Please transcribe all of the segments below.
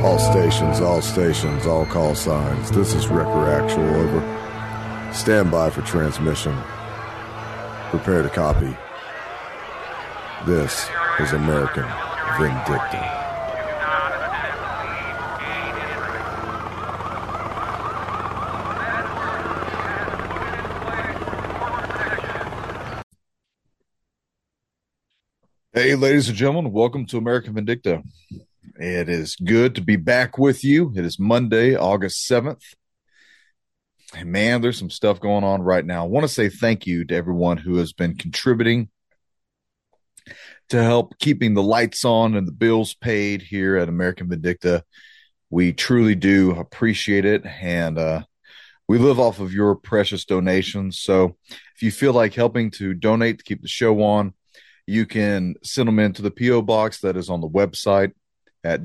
All stations, all call signs. This is Wrecker Actual, over. Stand by for transmission. Prepare to copy. This is American Vindicta. Hey, ladies and gentlemen, welcome to American Vindicta. It is good to be back with you. It is Monday, August 7th. And man, there's some stuff going on right now. I want to say thank you to everyone who has been contributing to help keeping the lights on and the bills paid here at American Vindicta. We truly do appreciate it. And we live off of your precious donations. So if you feel like helping to donate to keep the show on, you can send them into the P.O. box that is on the website at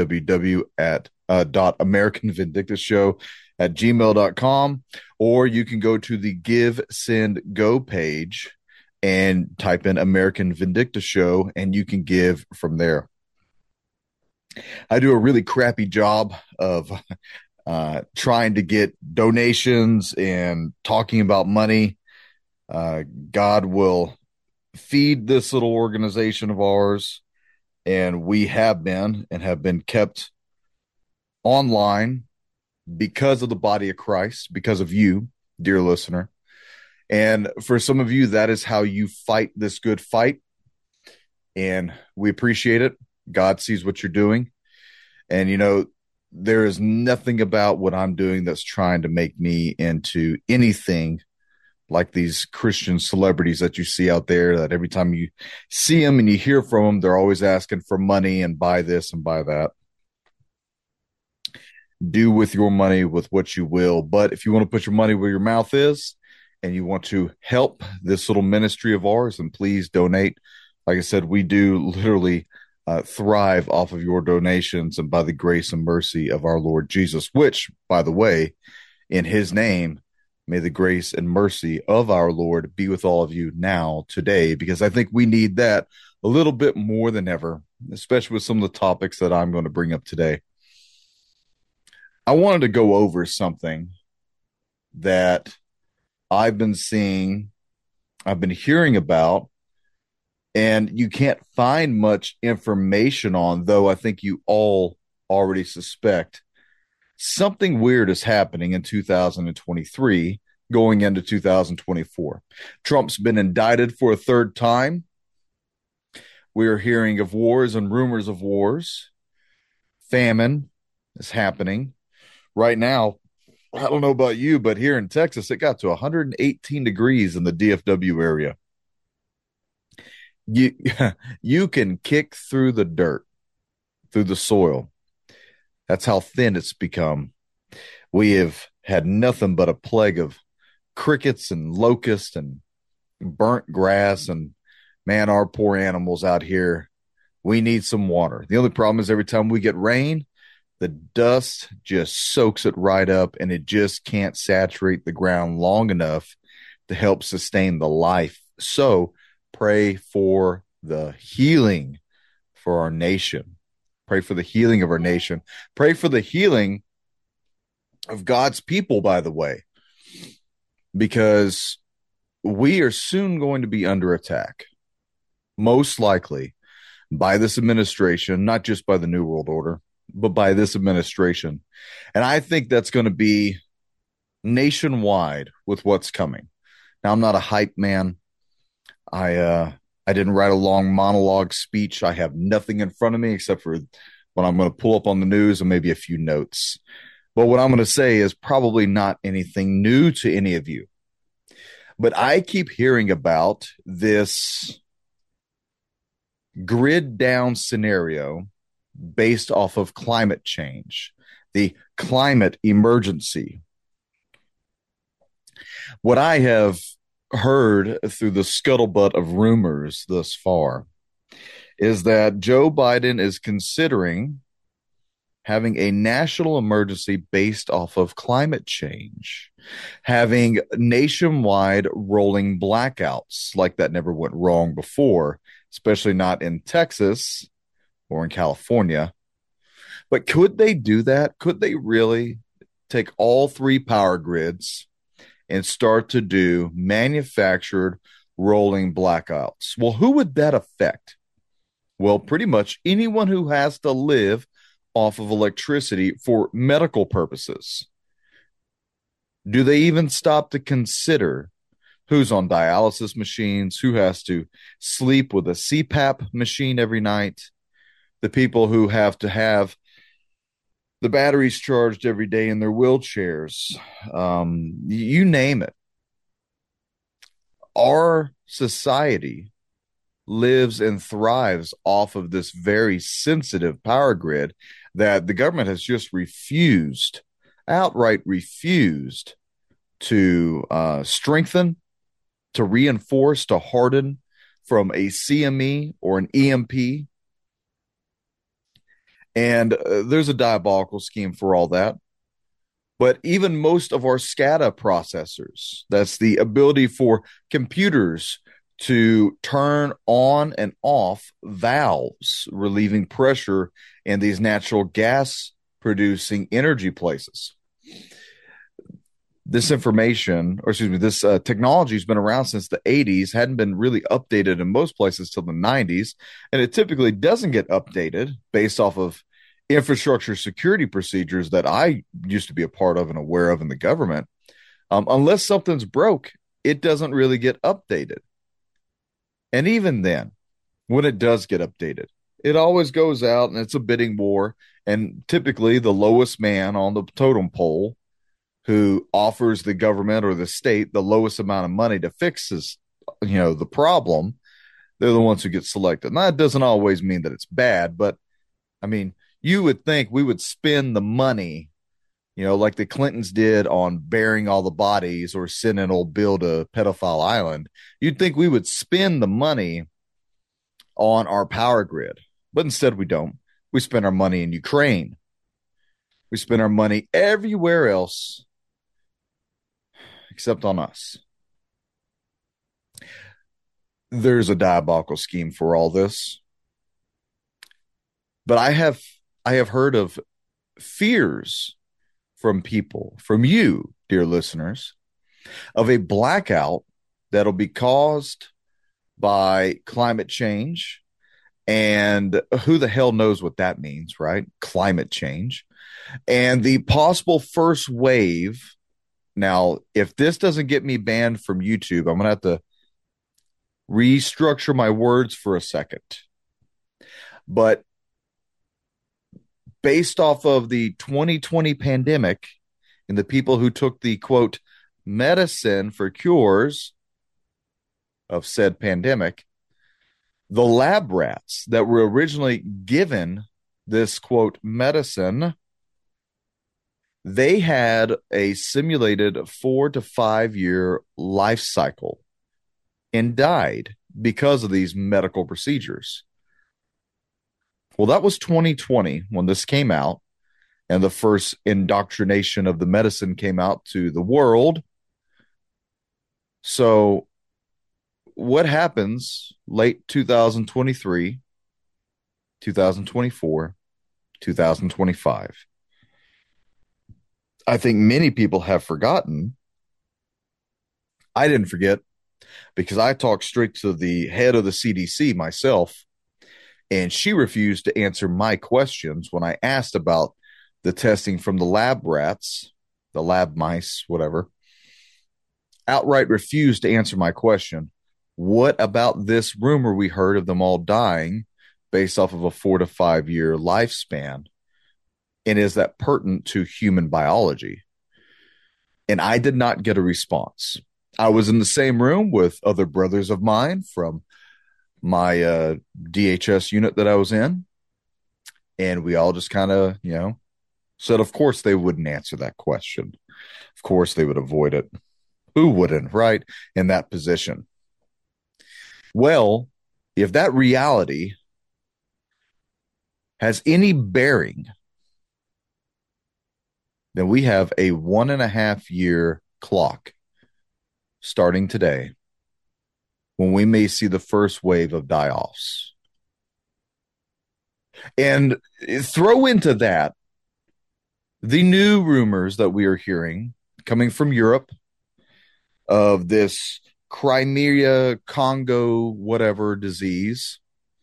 www.americanvindictashow@gmail.com, or you can go to the Give, Send, Go page and type in American Vindicta Show, and you can give from there. I do a really crappy job of trying to get donations and talking about money. God will feed this little organization of ours, and we have been kept online because of the body of Christ, because of you, dear listener. And for some of you, that is how you fight this good fight, and we appreciate it. God sees what you're doing, and there is nothing about what I'm doing that's trying to make me into anything like these Christian celebrities that you see out there, that every time you see them and you hear from them, they're always asking for money and buy this and buy that. Do with your money with what you will. But if you want to put your money where your mouth is and you want to help this little ministry of ours, then please donate. Like I said, we do literally thrive off of your donations and by the grace and mercy of our Lord Jesus, which, by the way, in his name, may the grace and mercy of our Lord be with all of you now, today, because I think we need that a little bit more than ever, especially with some of the topics that I'm going to bring up today. I wanted to go over something that I've been seeing, I've been hearing about, and you can't find much information on, though I think you all already suspect. Something weird is happening in 2023 going into 2024. Trump's been indicted for a third time. We are hearing of wars and rumors of wars. Famine is happening. Right now, I don't know about you, but here in Texas, it got to 118 degrees in the DFW area. You can kick through the dirt, through the soil. That's how thin it's become. We have had nothing but a plague of crickets and locusts and burnt grass. And man, our poor animals out here, we need some water. The only problem is every time we get rain, the dust just soaks it right up, and it just can't saturate the ground long enough to help sustain the life. So pray for the healing for our nation. Pray for the healing of our nation. Pray for the healing of God's people, by the way, because we are soon going to be under attack, most likely by this administration, not just by the New World Order, but by this administration. And I think that's going to be nationwide with what's coming. Now, I'm not a hype man. I didn't write a long monologue speech. I have nothing in front of me except for what I'm going to pull up on the news and maybe a few notes. But what I'm going to say is probably not anything new to any of you. But I keep hearing about this grid down scenario based off of climate change, the climate emergency. What I have heard through the scuttlebutt of rumors thus far is that Joe Biden is considering having a national emergency based off of climate change, having nationwide rolling blackouts like that never went wrong before, especially not in Texas or in California. But could they do that? Could they really take all three power grids and start to do manufactured rolling blackouts? Well, who would that affect? Well, pretty much anyone who has to live off of electricity for medical purposes. Do they even stop to consider who's on dialysis machines, who has to sleep with a CPAP machine every night, the people who have the batteries charged every day in their wheelchairs, you name it. Our society lives and thrives off of this very sensitive power grid that the government has just refused, outright refused to strengthen, to reinforce, to harden from a CME or an EMP. And there's a diabolical scheme for all that. But even most of our SCADA processors, that's the ability for computers to turn on and off valves, relieving pressure in these natural gas producing energy places. This information, or excuse me, this technology has been around since the 80s, hadn't been really updated in most places till the 90s, and it typically doesn't get updated based off of infrastructure security procedures that I used to be a part of and aware of in the government. Unless something's broke, it doesn't really get updated. And even then, when it does get updated, it always goes out and it's a bidding war. And typically, the lowest man on the totem pole who offers the government or the state the lowest amount of money to fix this, the problem, they're the ones who get selected. Now, that doesn't always mean that it's bad, but I mean, you would think we would spend the money, like the Clintons did on burying all the bodies or sending old Bill to Pedophile Island. You'd think we would spend the money on our power grid, but instead we don't. We spend our money in Ukraine. We spend our money everywhere else except on us. There's a diabolical scheme for all this. But I have heard of fears from people, from you, dear listeners, of a blackout that'll be caused by climate change. And who the hell knows what that means, right? Climate change. And the possible first wave. Now, if this doesn't get me banned from YouTube, I'm going to have to restructure my words for a second. But based off of the 2020 pandemic and the people who took the quote medicine for cures of said pandemic, the lab rats that were originally given this quote medicine, they had a simulated 4 to 5 year life cycle and died because of these medical procedures. Well, that was 2020 when this came out, and the first indoctrination of the medicine came out to the world. So, what happens late 2023, 2024, 2025? I think many people have forgotten. I didn't forget because I talked straight to the head of the CDC myself, and she refused to answer my questions when I asked about the testing from the lab rats, the lab mice, whatever. Outright refused to answer my question. What about this rumor we heard of them all dying based off of a 4 to 5 year lifespan? And is that pertinent to human biology? And I did not get a response. I was in the same room with other brothers of mine from my DHS unit that I was in. And we all just kind of, said, of course, they wouldn't answer that question. Of course, they would avoid it. Who wouldn't, right? In that position. Well, if that reality has any bearing, then we have a 1.5 year clock starting today when we may see the first wave of die-offs. And throw into that the new rumors that we are hearing coming from Europe of this Crimea, Congo, whatever disease.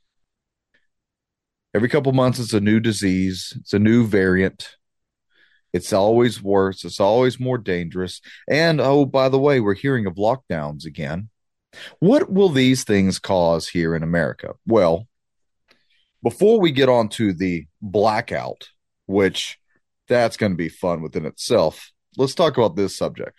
Every couple months, it's a new disease, it's a new variant. It's always worse, it's always more dangerous. And oh, by the way, we're hearing of lockdowns again. What will these things cause here in America? Well, before we get on to the blackout, which that's going to be fun within itself, let's talk about this subject.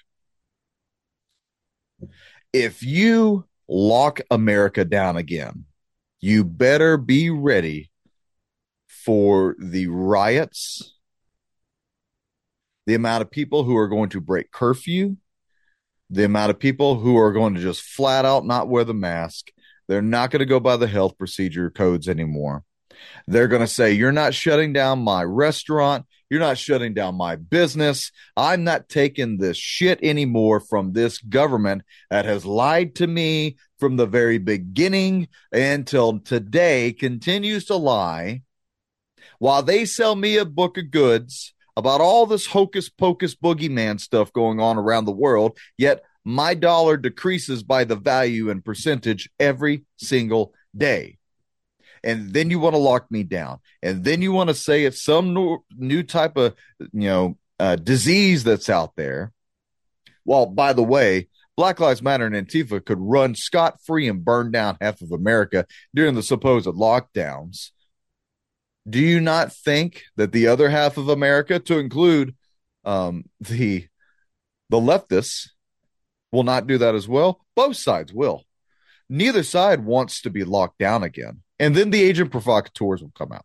If you lock America down again, you better be ready for the riots, the amount of people who are going to break curfew, the amount of people who are going to just flat out not wear the mask. They're not going to go by the health procedure codes anymore. They're going to say, you're not shutting down my restaurant. You're not shutting down my business. I'm not taking this shit anymore from this government that has lied to me from the very beginning until today, continues to lie, while they sell me a book of goods about all this hocus pocus boogeyman stuff going on around the world, yet my dollar decreases by the value and percentage every single day. And then you want to lock me down. And then you want to say it's some new type of, disease that's out there. Well, by the way, Black Lives Matter and Antifa could run scot-free and burn down half of America during the supposed lockdowns. Do you not think that the other half of America, to include the leftists, will not do that as well? Both sides will. Neither side wants to be locked down again. And then the agent provocateurs will come out.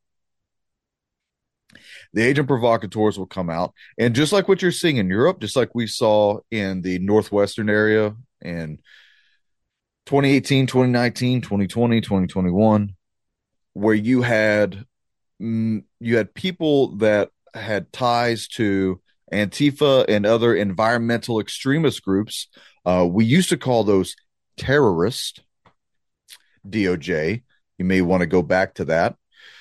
The agent provocateurs will come out. And just like what you're seeing in Europe, just like we saw in the Northwestern area in 2018, 2019, 2020, 2021, where you had people that had ties to Antifa and other environmental extremist groups. We used to call those terrorists, DOJ. You may want to go back to that.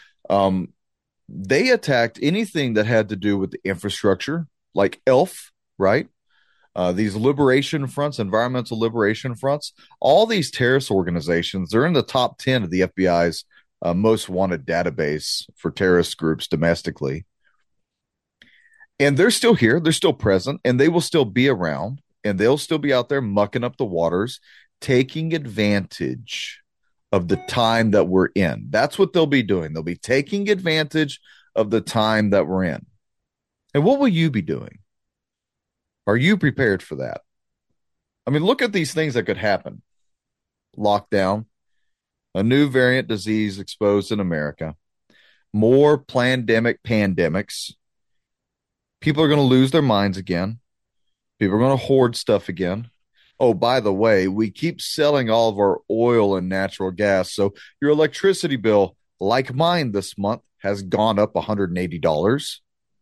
They attacked anything that had to do with the infrastructure, like ELF, right? These liberation fronts, environmental liberation fronts, all these terrorist organizations, they're in the top 10 of the FBI's most wanted database for terrorist groups domestically. And they're still here, they're still present, and they will still be around, and they'll still be out there mucking up the waters, taking advantage of the time that we're in. That's what they'll be doing. They'll be taking advantage of the time that we're in. And what will you be doing? Are you prepared for that? I mean, look at these things that could happen. Lockdown, a new variant disease exposed in America, more pandemics. People are going to lose their minds again. People are going to hoard stuff again. Oh, by the way, we keep selling all of our oil and natural gas. So your electricity bill, like mine this month, has gone up $180.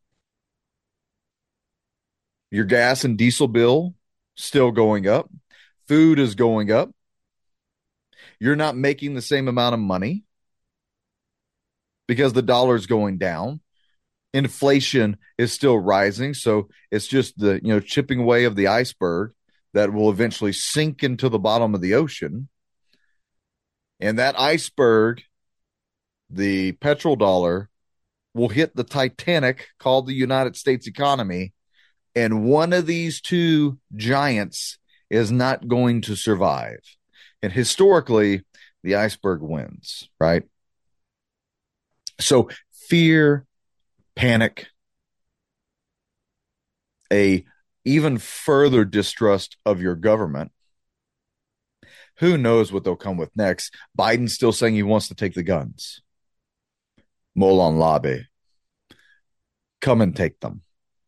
Your gas and diesel bill still going up. Food is going up. You're not making the same amount of money because the dollar's going down. Inflation is still rising. So it's just the, chipping away of the iceberg that will eventually sink into the bottom of the ocean. And that iceberg, the petrodollar, will hit the Titanic called the United States economy. And one of these two giants is not going to survive. And historically, the iceberg wins, right? So fear, panic, a even further distrust of your government. Who knows what they'll come with next? Biden's still saying he wants to take the guns. Molon Labe. Come and take them.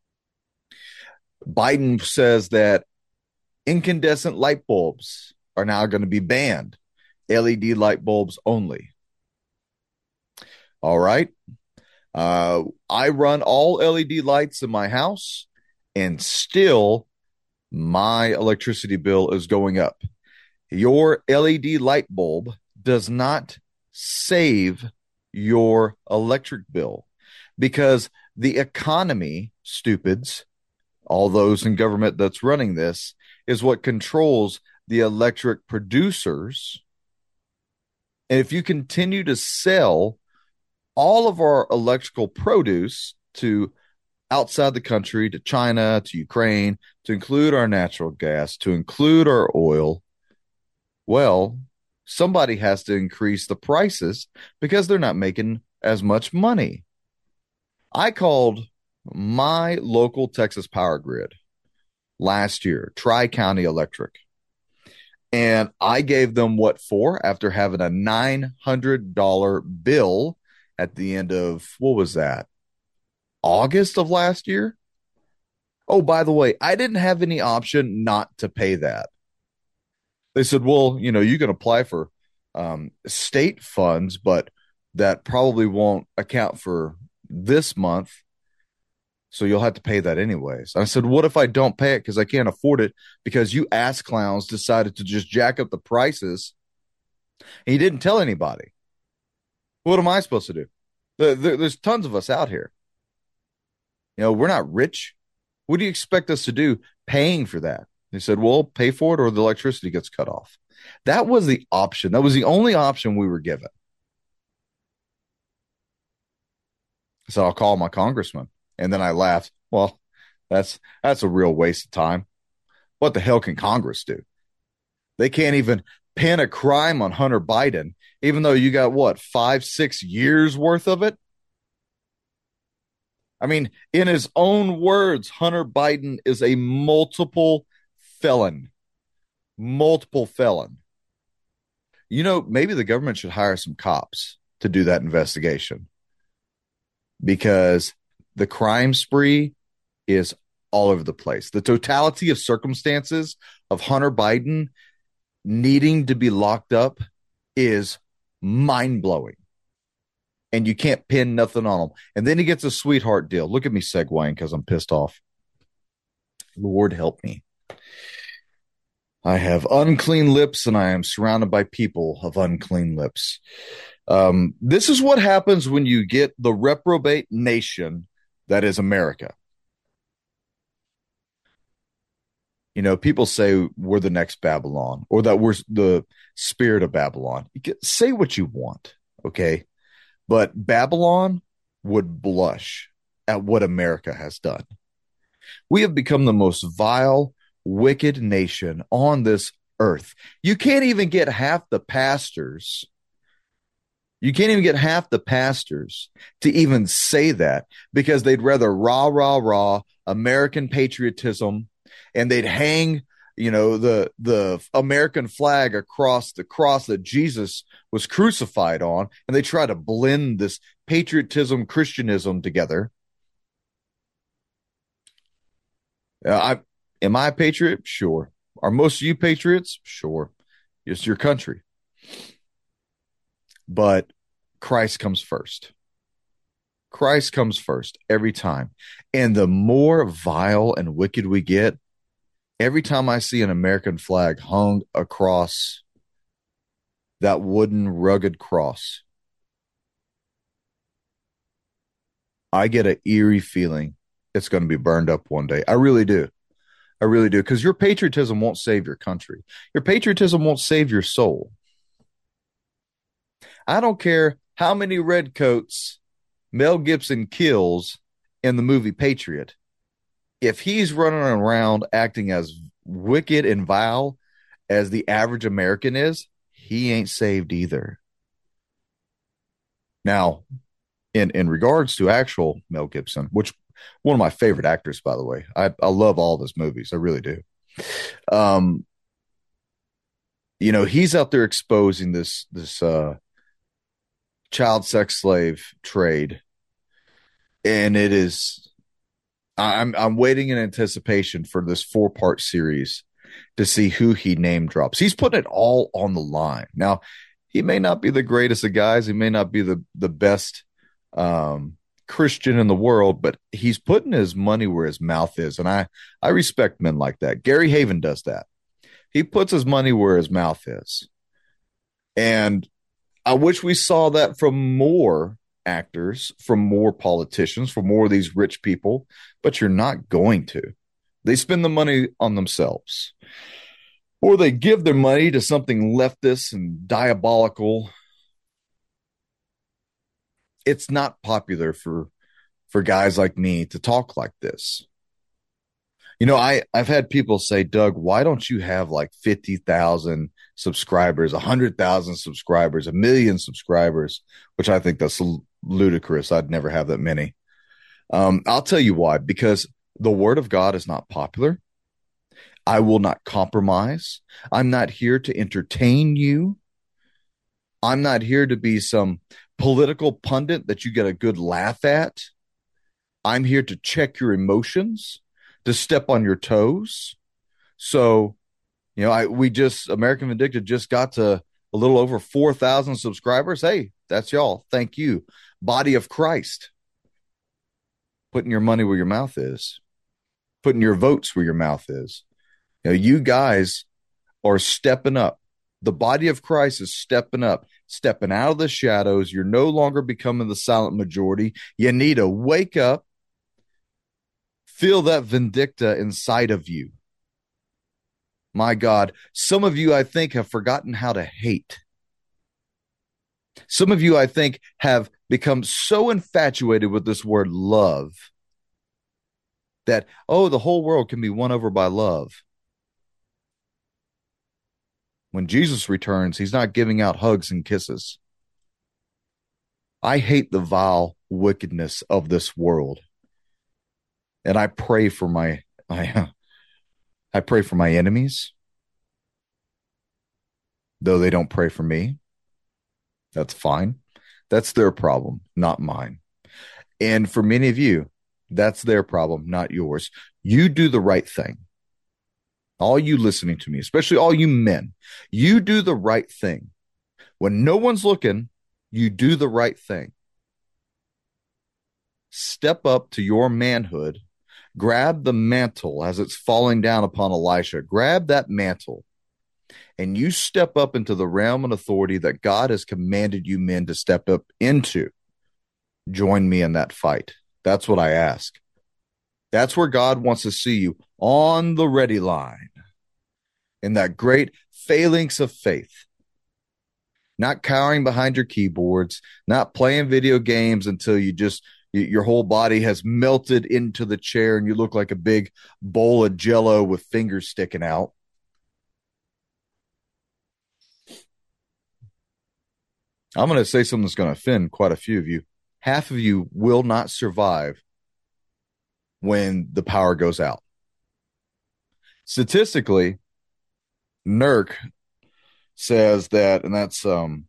Biden says that incandescent light bulbs are now going to be banned. LED light bulbs only. All right. I run all LED lights in my house, and still my electricity bill is going up. Your LED light bulb does not save your electric bill because the economy, stupids, all those in government that's running this, is what controls the electric producers. And if you continue to sell all of our electrical produce to outside the country, to China, to Ukraine, to include our natural gas, to include our oil, well, somebody has to increase the prices because they're not making as much money. I called my local Texas power grid last year, Tri County Electric, and I gave them what for after having a $900 bill at the end of what was that? August of last year? Oh, by the way, I didn't have any option not to pay that. They said, well, you can apply for state funds, but that probably won't account for this month. So you'll have to pay that anyways. I said, what if I don't pay it because I can't afford it because you ass clowns decided to just jack up the prices and you didn't tell anybody? What am I supposed to do? There's tons of us out here. We're not rich. What do you expect us to do paying for that? They said, well, pay for it or the electricity gets cut off. That was the option. That was the only option we were given. So I'll call my congressman. And then I laughed. Well, that's a real waste of time. What the hell can Congress do? They can't even pin a crime on Hunter Biden, even though you got what, 5-6 years worth of it? I mean, in his own words, Hunter Biden is a multiple felon. Multiple felon. Maybe the government should hire some cops to do that investigation because the crime spree is all over the place. The totality of circumstances of Hunter Biden needing to be locked up is mind-blowing. And you can't pin nothing on him. And then he gets a sweetheart deal. Look at me segueing because I'm pissed off. Lord help me. I have unclean lips and I am surrounded by people of unclean lips. This is what happens when you get the reprobate nation that is America. People say we're the next Babylon or that we're the spirit of Babylon. Say what you want, okay? But Babylon would blush at what America has done. We have become the most vile, wicked nation on this earth. You can't even get half the pastors. You can't even get half the pastors to even say that because they'd rather rah American patriotism, and they'd hang, the American flag across the cross that Jesus was crucified on, and they try to blend this patriotism, Christianism together. Am I a patriot? Sure. Are most of you patriots? Sure. It's your country. But Christ comes first. Christ comes first every time. And the more vile and wicked we get, every time I see an American flag hung across that wooden rugged cross, I get an eerie feeling it's going to be burned up one day. I really do. I really do. Because your patriotism won't save your country. Your patriotism won't save your soul. I don't care how many redcoats Mel Gibson kills in the movie Patriot. If he's running around acting as wicked and vile as the average American is, he ain't saved either. Now, in regards to actual Mel Gibson, which one of my favorite actors, by the way, I love all of his movies. I really do. He's out there exposing this child sex slave trade, and it is. I'm waiting in anticipation for this 4-part series to see who he name drops. He's putting it all on the line. Now, he may not be the greatest of guys. He may not be the best Christian in the world, but he's putting his money where his mouth is. And I respect men like that. Gary Haven does that. He puts his money where his mouth is. And I wish we saw that from more actors, from more politicians, from more of these rich people, but you're not going to. They spend the money on themselves, or they give their money to something leftist and diabolical. It's not popular for guys like me to talk like this. I've had people say, Doug, why don't you have like 50,000 subscribers, 100,000 subscribers, 1 million subscribers, which I think that's ludicrous. I'd never have that many. I'll tell you why, because the word of God is not popular. I will not compromise. I'm not here to entertain you. I'm not here to be some political pundit that you get a good laugh at. I'm here to check your emotions, to step on your toes. So, American Vindictive just got to a little over 4,000 subscribers. Hey, that's y'all. Thank you. Body of Christ. Putting your money where your mouth is. Putting your votes where your mouth is. You guys are stepping up. The body of Christ is stepping up, stepping out of the shadows. You're no longer becoming the silent majority. You need to wake up. Feel that Vindicta inside of you. My God, some of you, I think, have forgotten how to hate. Some of you, I think, have become so infatuated with this word love that, the whole world can be won over by love. When Jesus returns, he's not giving out hugs and kisses. I hate the vile wickedness of this world. And I pray for I pray for my enemies, though they don't pray for me. That's fine. That's their problem, not mine. And for many of you, that's their problem, not yours. You do the right thing. All you listening to me, especially all you men, you do the right thing. When no one's looking, you do the right thing. Step up to your manhood. Grab the mantle as it's falling down upon Elisha. Grab that mantle and you step up into the realm and authority that God has commanded you men to step up into. Join me in that fight. That's what I ask. That's where God wants to see you, on the ready line, in that great phalanx of faith. Not cowering behind your keyboards, not playing video games until your whole body has melted into the chair and you look like a big bowl of Jell-O with fingers sticking out. I'm going to say something that's going to offend quite a few of you. Half of you will not survive when the power goes out. Statistically, NERC says that, and that's one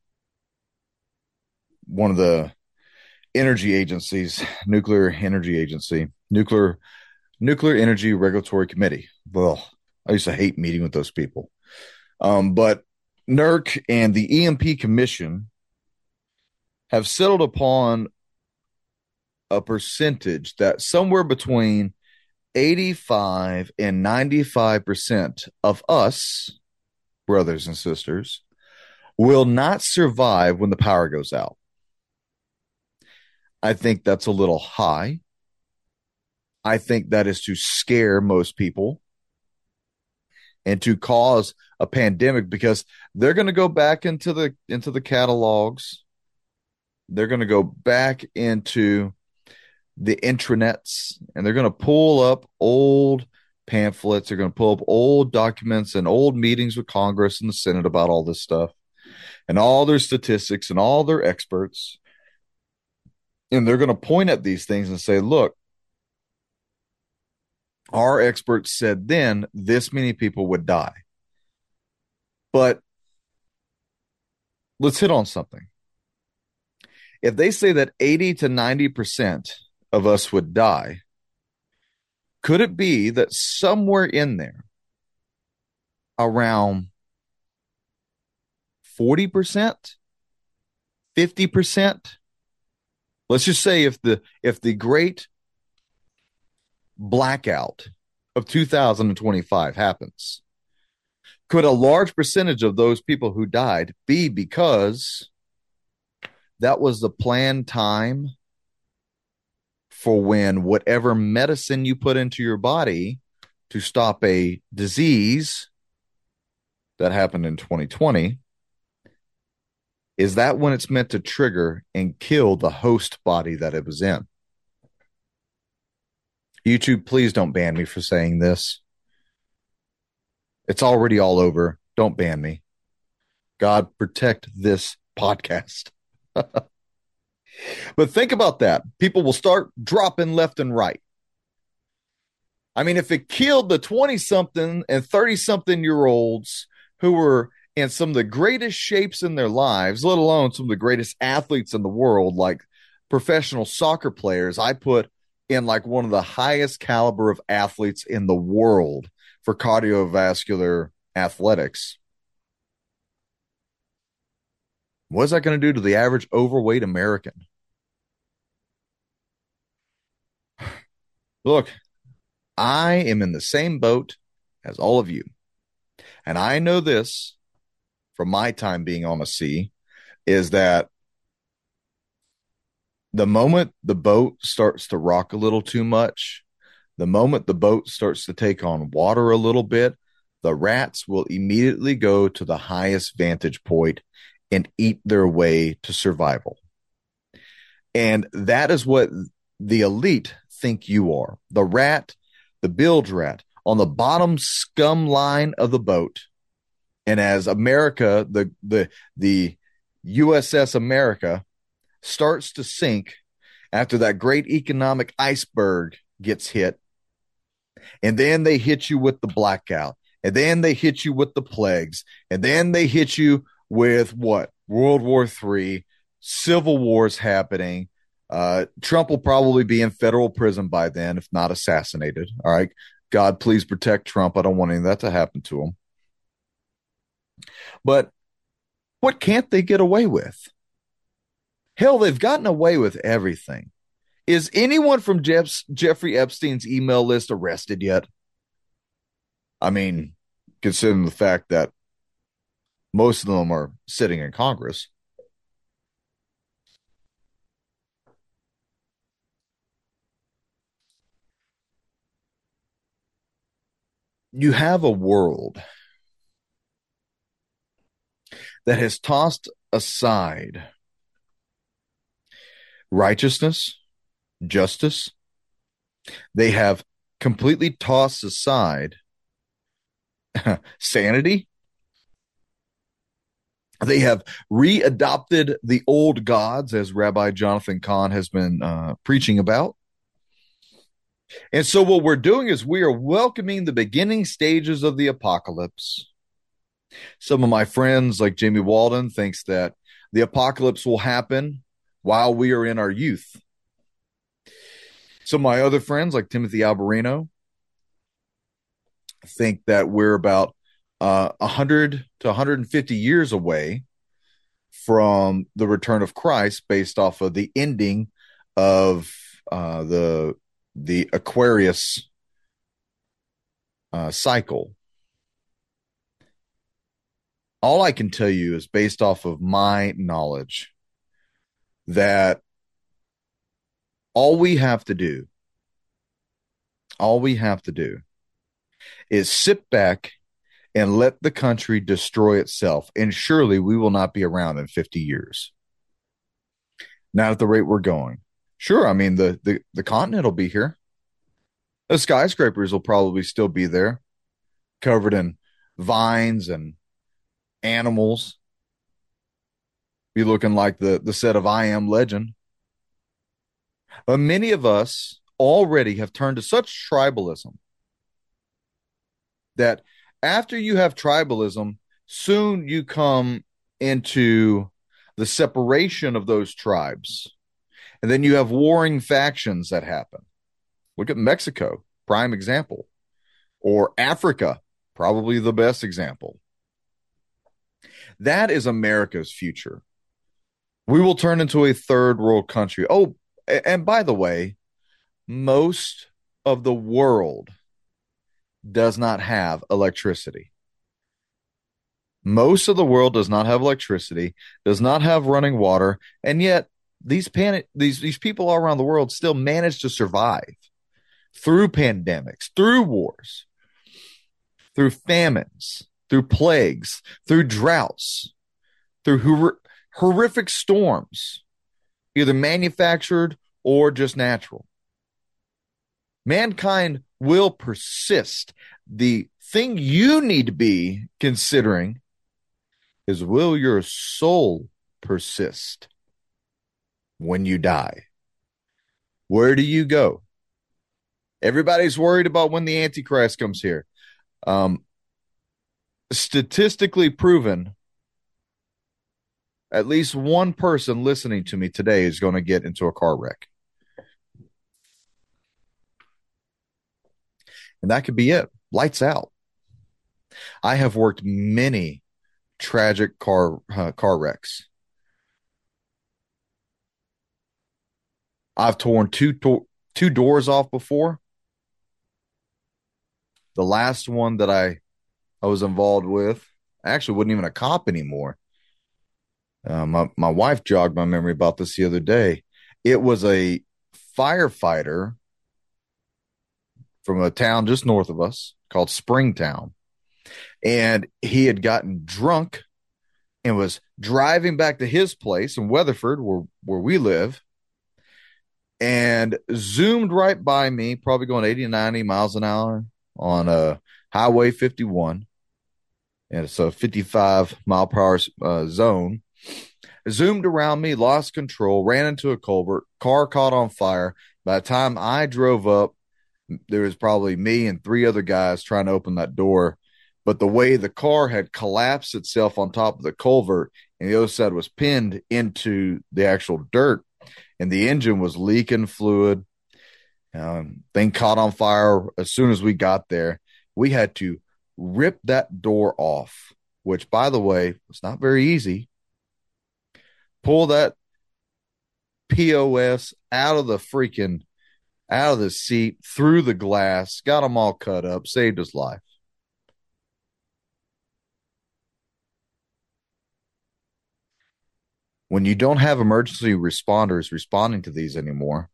of the energy agencies, Nuclear Energy Agency, Nuclear Energy Regulatory Committee. Well, I used to hate meeting with those people. But NERC and the EMP Commission have settled upon a percentage that somewhere between 85 and 95% of us, brothers and sisters, will not survive when the power goes out. I think that's a little high. I think that is to scare most people and to cause a pandemic, because they're going to go back into the catalogs. They're going to go back into the intranets, and they're going to pull up old pamphlets. They're going to pull up old documents and old meetings with Congress and the Senate about all this stuff and all their statistics and all their experts. And they're going to point at these things and say, look, our experts said then this many people would die. But let's hit on something. If they say that 80 to 90% of us would die, could it be that somewhere in there, around 40%, 50%, let's just say if the great blackout of 2025 happens, Could a large percentage of those people who died be because that was the planned time for when whatever medicine you put into your body to stop a disease that happened in 2020, is that when it's meant to trigger and kill the host body that it was in? YouTube, please don't ban me for saying this. It's already all over. Don't ban me. God protect this podcast. But think about that. People will start dropping left and right. I mean, if it killed the 20 something and 30 something year olds who were in some of the greatest shapes in their lives, let alone some of the greatest athletes in the world, like professional soccer players, I put in like one of the highest caliber of athletes in the world for cardiovascular athletics. What is that going to do to the average overweight American? Look, I am in the same boat as all of you. And I know this from my time being on the sea is that the moment the boat starts to rock a little too much, the moment the boat starts to take on water a little bit, the rats will immediately go to the highest vantage point and eat their way to survival. And that is what the elite think you are. The rat, the bilge rat, on the bottom scum line of the boat. And as America, the USS America starts to sink after that great economic iceberg gets hit, and then they hit you with the blackout, and then they hit you with the plagues, and then they hit you with what? World War III, civil wars happening. Trump will probably be in federal prison by then, if not assassinated. All right. God, please protect Trump. I don't want any of that to happen to him. But what can't they get away with? Hell, they've gotten away with everything. Is anyone from Jeffrey Epstein's email list arrested yet? I mean, considering the fact that most of them are sitting in Congress. You have a world that has tossed aside righteousness, justice. They have completely tossed aside sanity. They have readopted the old gods, as Rabbi Jonathan Cahn has been preaching about. And so what we're doing is we are welcoming the beginning stages of the apocalypse. Some of my friends, like Jamie Walden, thinks that the apocalypse will happen while we are in our youth. Some of my other friends, like Timothy Alberino, think that we're about 100 to 150 years away from the return of Christ, based off of the ending of the Aquarius cycle. All I can tell you is based off of my knowledge that all we have to do is sit back and let the country destroy itself. And surely we will not be around in 50 years. Not at the rate we're going. Sure, I mean, the continent will be here. The skyscrapers will probably still be there, covered in vines and animals. Be looking like the set of I Am Legend. But many of us already have turned to such tribalism that after you have tribalism, soon you come into the separation of those tribes. And then you have warring factions that happen. Look at Mexico, prime example. Or Africa, probably the best example. That is America's future. We will turn into a third world country. Oh, and by the way, most of the world does not have electricity. Most of the world does not have electricity, does not have running water, and yet these people all around the world still manage to survive through pandemics, through wars, through famines, through plagues, through droughts, through horrific storms, either manufactured or just natural. Mankind will persist. The thing you need to be considering is, will your soul persist when you die? Where do you go? Everybody's worried about when the Antichrist comes here. Um, Statistically proven, at least one person listening to me today is going to get into a car wreck. And that could be it. Lights out. I have worked many tragic car wrecks. I've torn two doors off before. The last one that I was involved with, I actually wasn't even a cop anymore. My wife jogged my memory about this the other day. It was a firefighter from a town just north of us called Springtown. And he had gotten drunk and was driving back to his place in Weatherford, where we live, and zoomed right by me, probably going 80, 90 miles an hour on Highway 51. And it's a 55 mile per hour zone. Zoomed around me, lost control, ran into a culvert, car caught on fire. By the time I drove up, there was probably me and three other guys trying to open that door. But the way the car had collapsed itself on top of the culvert and the other side was pinned into the actual dirt, and the engine was leaking fluid. Thing caught on fire as soon as we got there. We had to rip that door off, which, by the way, was not very easy. Pull that POS out of the seat, through the glass, got him all cut up, saved his life. When you don't have emergency responders responding to these anymore,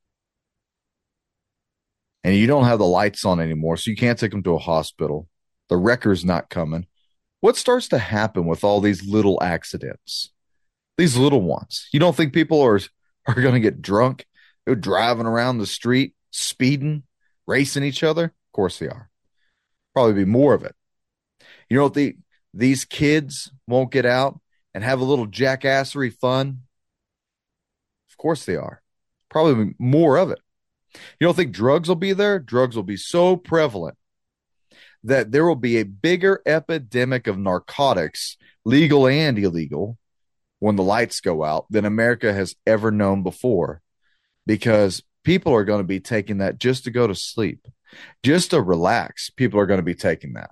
and you don't have the lights on anymore, so you can't take them to a hospital, the wrecker's not coming, what starts to happen with all these little accidents? These little ones. You don't think people are going to get drunk? They're driving around the street, speeding, racing each other? Of course they are. Probably be more of it. You know, these kids won't get out and have a little jackassery fun? Of course they are. Probably more of it. You don't think drugs will be there? Drugs will be so prevalent that there will be a bigger epidemic of narcotics, legal and illegal, when the lights go out than America has ever known before, because people are going to be taking that just to go to sleep, just to relax. People are going to be taking that.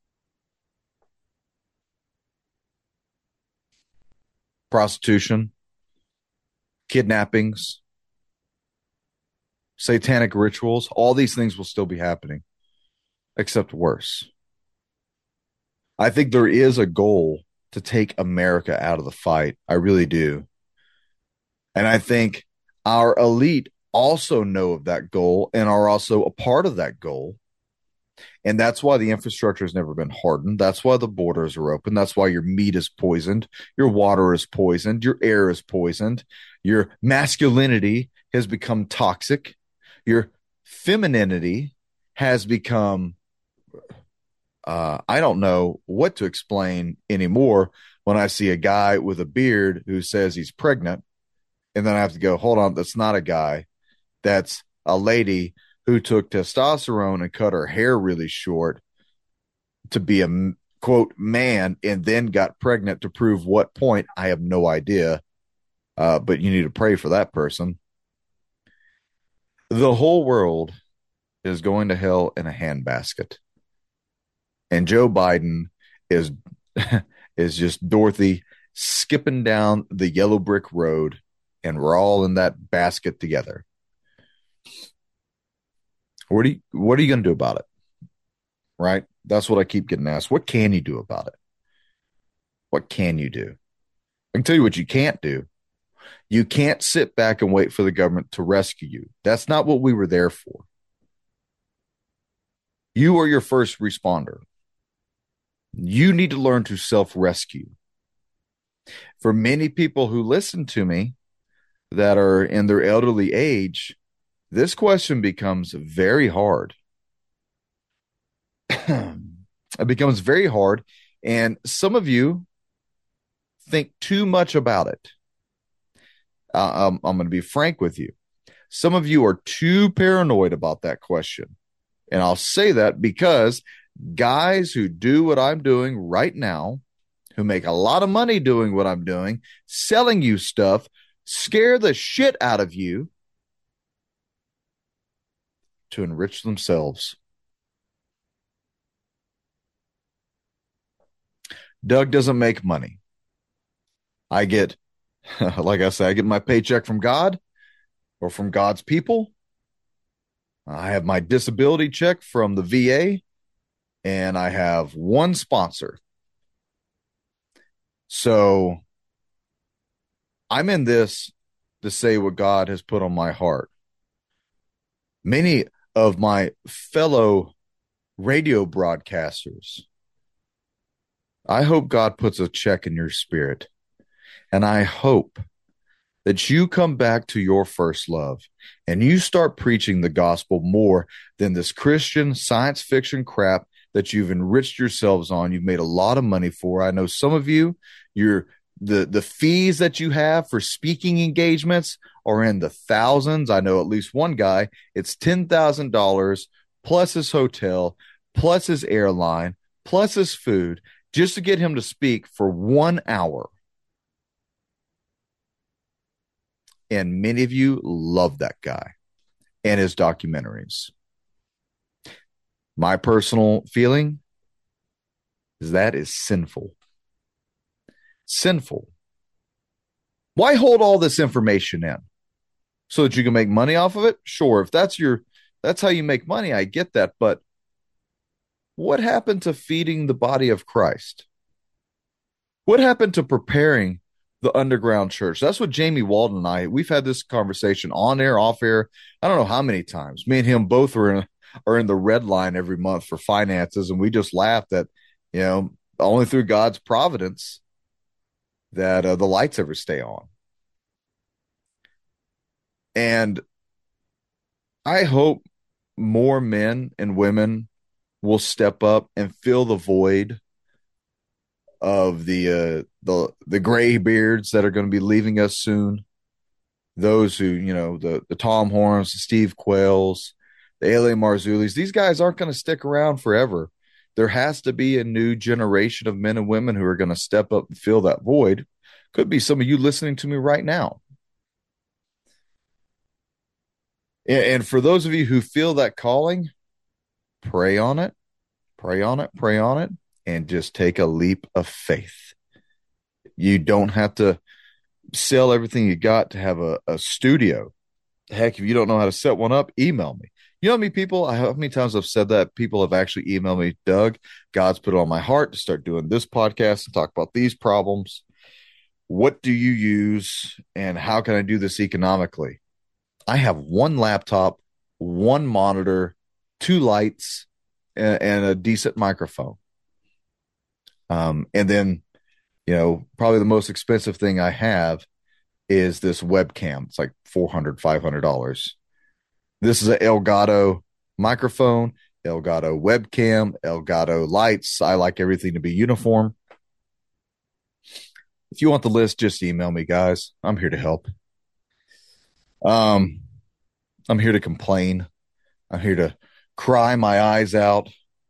Prostitution, kidnappings, satanic rituals, all these things will still be happening, except worse. I think there is a goal to take America out of the fight. I really do. And I think our elite also know of that goal and are also a part of that goal. And that's why the infrastructure has never been hardened. That's why the borders are open. That's why your meat is poisoned. Your water is poisoned. Your air is poisoned. Your masculinity has become toxic. Your femininity has become, I don't know what to explain anymore when I see a guy with a beard who says he's pregnant. And then I have to go, hold on, that's not a guy. That's a lady who took testosterone and cut her hair really short to be a quote man and then got pregnant to prove what point. I have no idea. But you need to pray for that person. The whole world is going to hell in a handbasket. And Joe Biden is is just Dorothy skipping down the yellow brick road, and we're all in that basket together. What are you going to do about it? Right? That's what I keep getting asked. What can you do about it? What can you do? I can tell you what you can't do. You can't sit back and wait for the government to rescue you. That's not what we were there for. You are your first responder. You need to learn to self rescue. For many people who listen to me that are in their elderly age, this question becomes very hard. It becomes very hard. And some of you think too much about it. I'm going to be frank with you. Some of you are too paranoid about that question. And I'll say that because guys who do what I'm doing right now, who make a lot of money doing what I'm doing, selling you stuff, scare the shit out of you to enrich themselves. Doug doesn't make money. I get, like I say, I get my paycheck from God or from God's people. I have my disability check from the VA, and I have one sponsor. So I'm in this to say what God has put on my heart. Many of my fellow radio broadcasters, I hope God puts a check in your spirit. And I hope that you come back to your first love and you start preaching the gospel more than this Christian science fiction crap that you've enriched yourselves on. You've made a lot of money for. I know some of you, the fees that you have for speaking engagements are in the thousands. I know at least one guy, it's $10,000 plus his hotel, plus his airline, plus his food, just to get him to speak for 1 hour. And many of you love that guy and his documentaries. My personal feeling is that is sinful. Sinful. Why hold all this information in? So that you can make money off of it? Sure, if that's how you make money, I get that. But what happened to feeding the body of Christ? What happened to preparing the underground church? That's what Jamie Walden and we've had this conversation on air, off air. I don't know how many times. Me and him both are in the red line every month for finances. And we just laughed that, only through God's providence that the lights ever stay on. And I hope more men and women will step up and fill the void of the gray beards that are going to be leaving us soon. Those who, the Tom Horns, the Steve Quayles, the L.A. Marzulis, these guys aren't going to stick around forever. There has to be a new generation of men and women who are going to step up and fill that void. Could be some of you listening to me right now. And for those of you who feel that calling, pray on it, pray on it, pray on it, and just take a leap of faith. You don't have to sell everything you got to have a studio. Heck, if you don't know how to set one up, email me. You know how many times I've said that? People have actually emailed me, Doug, God's put it on my heart to start doing this podcast and talk about these problems. What do you use and how can I do this economically? I have one laptop, one monitor, 2 lights, and a decent microphone. And then, probably the most expensive thing I have is this webcam. It's like $400, $500. This is an Elgato microphone, Elgato webcam, Elgato lights. I like everything to be uniform. If you want the list, just email me, guys. I'm here to help. I'm here to complain. I'm here to cry my eyes out.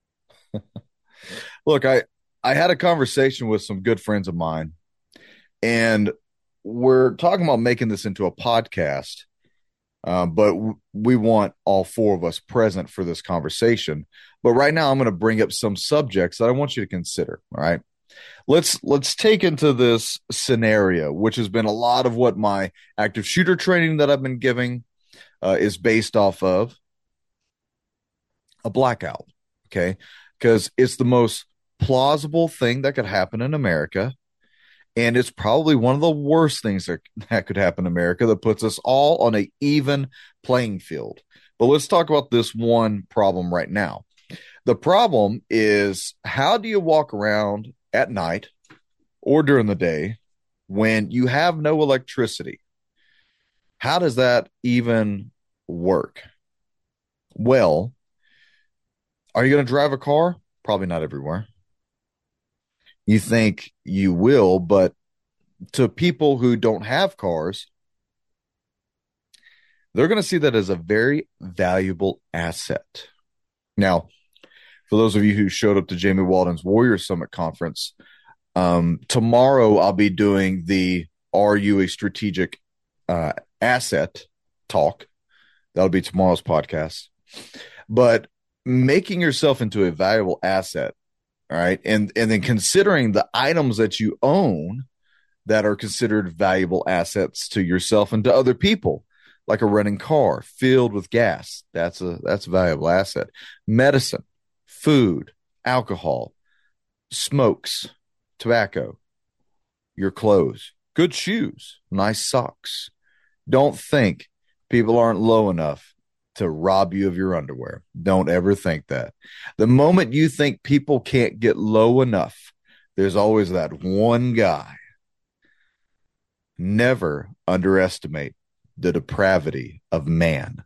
Look, I had a conversation with some good friends of mine, and we're talking about making this into a podcast. But we want all 4 of us present for this conversation. But right now, I'm going to bring up some subjects that I want you to consider. All right, let's take into this scenario, which has been a lot of what my active shooter training that I've been giving is based off of a blackout. Okay, because it's the most plausible thing that could happen in America. And it's probably one of the worst things that could happen in America that puts us all on an even playing field. But let's talk about this one problem right now. The problem is, how do you walk around at night or during the day when you have no electricity? How does that even work? Well, are you going to drive a car? Probably not everywhere. You think you will, but to people who don't have cars, they're going to see that as a very valuable asset. Now, for those of you who showed up to Jamie Walden's Warrior Summit conference, tomorrow I'll be doing the Are You a Strategic Asset talk. That'll be tomorrow's podcast. But making yourself into a valuable asset, all right, and then considering the items that you own that are considered valuable assets to yourself and to other people, like a running car filled with gas. That's a valuable asset. Medicine, food, alcohol, smokes, tobacco, your clothes, good shoes, nice socks. Don't think people aren't low enough to rob you of your underwear. Don't ever think that. The moment you think people can't get low enough, there's always that one guy. Never underestimate the depravity of man.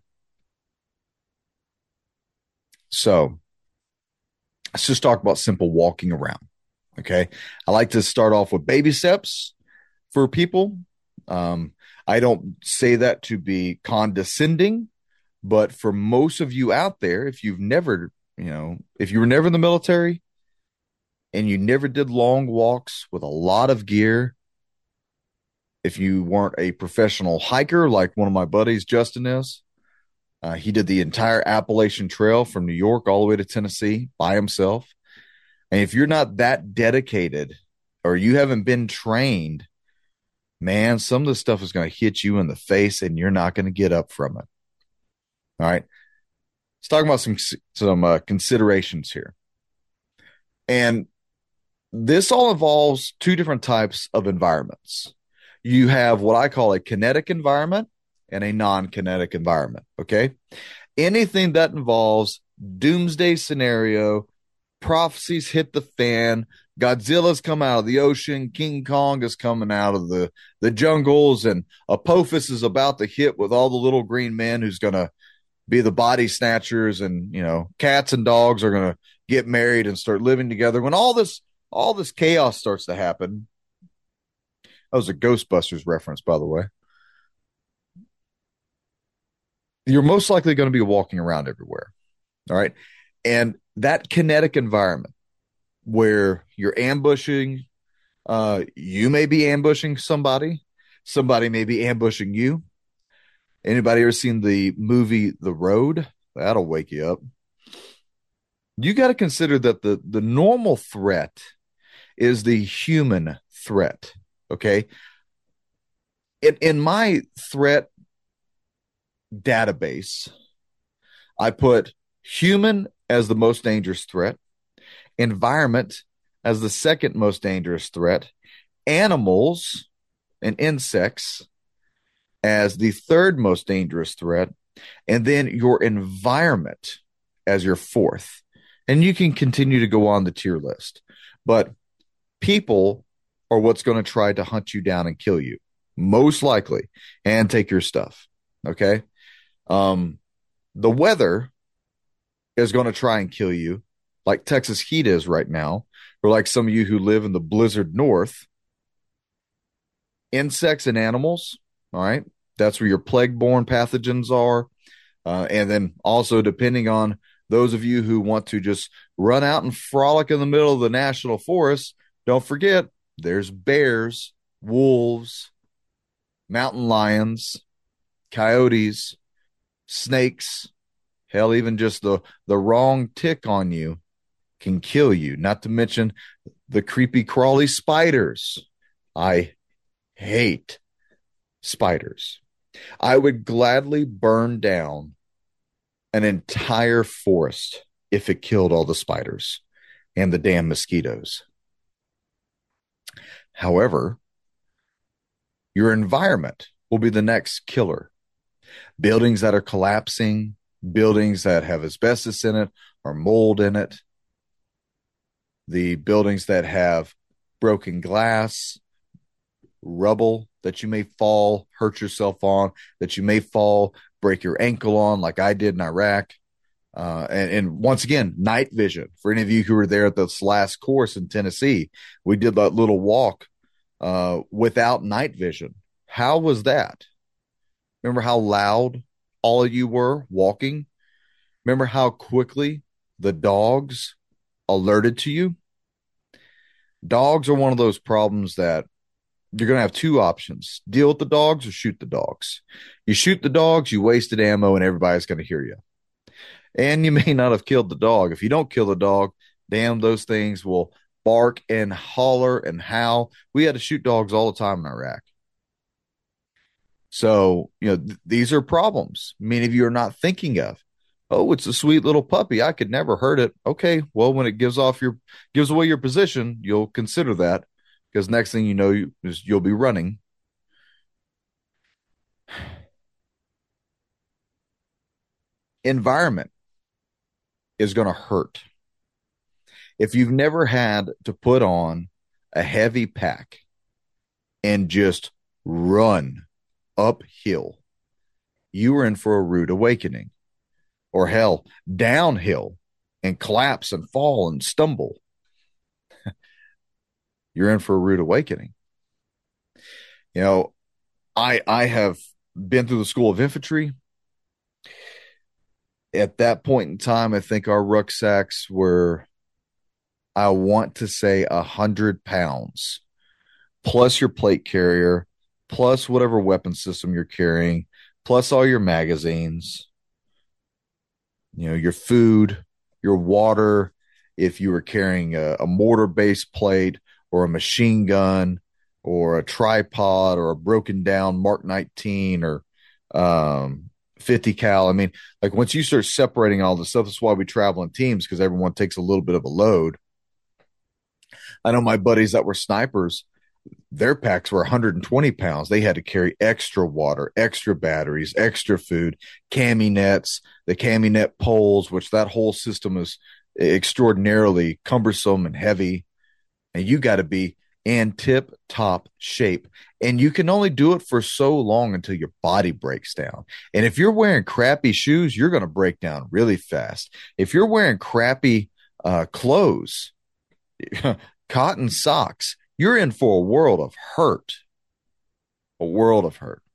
So let's just talk about simple walking around. Okay. I like to start off with baby steps for people. I don't say that to be condescending, but for most of you out there, if you've never, if you were never in the military and you never did long walks with a lot of gear, if you weren't a professional hiker like one of my buddies, Justin is, he did the entire Appalachian Trail from New York all the way to Tennessee by himself. And if you're not that dedicated or you haven't been trained, man, some of this stuff is going to hit you in the face and you're not going to get up from it. All right. Let's talk about some considerations here. And this all involves two different types of environments. You have what I call a kinetic environment and a non-kinetic environment. Okay. Anything that involves doomsday scenario, prophecies hit the fan, Godzilla's come out of the ocean, King Kong is coming out of the jungles, and Apophis is about to hit with all the little green men who's going to be the body snatchers, and cats and dogs are going to get married and start living together. When all this chaos starts to happen, that was a Ghostbusters reference, by the way, you're most likely going to be walking around everywhere. All right. And that kinetic environment where you're ambushing, you may be ambushing somebody may be ambushing you. Anybody ever seen the movie The Road? That'll wake you up. You got to consider that the normal threat is the human threat. Okay. In my threat database, I put human as the most dangerous threat, environment as the second most dangerous threat, animals and insects as the third most dangerous threat, and then your environment as your fourth. And you can continue to go on the tier list. But people are what's going to try to hunt you down and kill you, most likely, and take your stuff. Okay. The weather is going to try and kill you, like Texas heat is right now, or like some of you who live in the blizzard north. Insects and animals, all right, that's where your plague-borne pathogens are. And then also, depending on those of you who want to just run out and frolic in the middle of the national forest, don't forget there's bears, wolves, mountain lions, coyotes, snakes. Hell, even just the wrong tick on you can kill you, not to mention the creepy crawly spiders. I hate spiders. I would gladly burn down an entire forest if it killed all the spiders and the damn mosquitoes. However, your environment will be the next killer. Buildings that are collapsing, buildings that have asbestos in it or mold in it, the buildings that have broken glass, rubble that you may fall, hurt yourself on, that you may fall, break your ankle on, like I did in Iraq. And once again, night vision. For any of you who were there at this last course in Tennessee, we did that little walk without night vision. How was that? Remember how loud all of you were walking? Remember how quickly the dogs alerted to you? Dogs are one of those problems that you're going to have two options: deal with the dogs or shoot the dogs. You shoot the dogs, you wasted ammo, and everybody's going to hear you. And you may not have killed the dog. If you don't kill the dog, damn, those things will bark and holler and howl. We had to shoot dogs all the time in Iraq. So, these are problems many of you are not thinking of. Oh, it's a sweet little puppy. I could never hurt it. Okay, well, when it gives away your position, you'll consider that, because next thing you know, you'll be running. Environment is going to hurt. If you've never had to put on a heavy pack and just run uphill, you are in for a rude awakening. Or hell, downhill and collapse and fall and stumble. You're in for a rude awakening. I have been through the School of Infantry. At that point in time, I think our rucksacks were, I want to say, 100 pounds, plus your plate carrier, plus whatever weapon system you're carrying, plus all your magazines, your food, your water, if you were carrying a mortar-based plate or a machine gun or a tripod or a broken down Mark 19 or 50 cal. I mean, like, once you start separating all this stuff, that's why we travel in teams, because everyone takes a little bit of a load. I know my buddies that were snipers, their packs were 120 pounds. They had to carry extra water, extra batteries, extra food, cami nets, the cami net poles, which that whole system is extraordinarily cumbersome and heavy. And you got to be in tip top shape. And you can only do it for so long until your body breaks down. And if you're wearing crappy shoes, you're going to break down really fast. If you're wearing crappy clothes, cotton socks, you're in for a world of hurt. A world of hurt.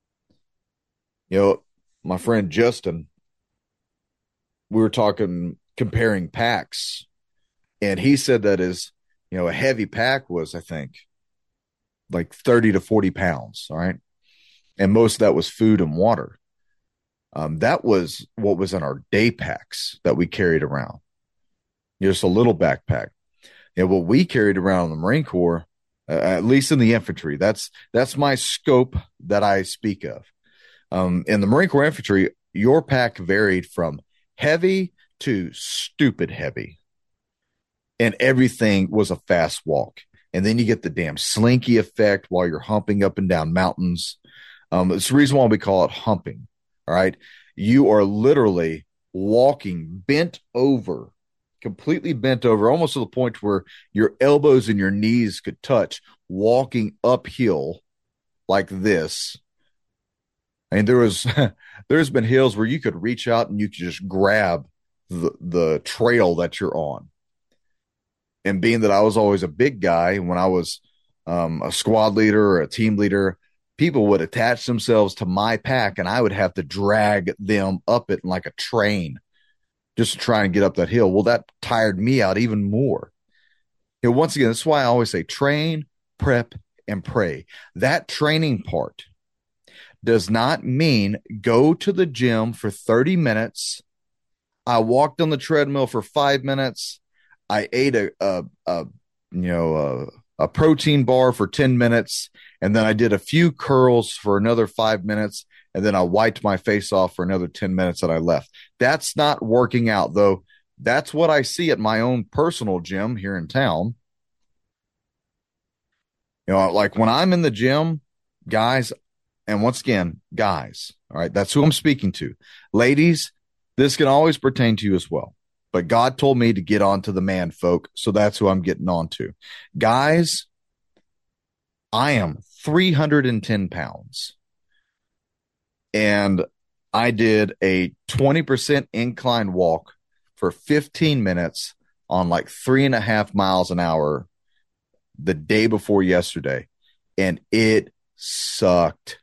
My friend Justin, we were comparing packs, and he said that a heavy pack was, I think, like 30 to 40 pounds. All right. And most of that was food and water. That was what was in our day packs that we carried around. Just a little backpack. What we carried around in the Marine Corps, at least in the infantry, that's my scope that I speak of. In the Marine Corps infantry, your pack varied from heavy to stupid heavy. And everything was a fast walk. And then you get the damn slinky effect while you're humping up and down mountains. It's the reason why we call it humping. All right. You are literally walking bent over, completely bent over, almost to the point where your elbows and your knees could touch, walking uphill like this. And there's been hills where you could reach out and you could just grab the trail that you're on. And being that I was always a big guy, when I was a squad leader or a team leader, people would attach themselves to my pack and I would have to drag them up it like a train just to try and get up that hill. Well, that tired me out even more. Once again, that's why I always say train, prep, and pray. That training part does not mean go to the gym for 30 minutes. I walked on the treadmill for 5 minutes. I ate a protein bar for 10 minutes, and then I did a few curls for another 5 minutes, and then I wiped my face off for another 10 minutes and I left. That's not working out, though. That's what I see at my own personal gym here in town. Like when I'm in the gym, guys, and once again, guys, all right, that's who I'm speaking to. Ladies, this can always pertain to you as well. But God told me to get on to the man folk, so that's who I'm getting on to. Guys, I am 310 pounds, and I did a 20% incline walk for 15 minutes on like 3.5 miles an hour the day before yesterday, and it sucked.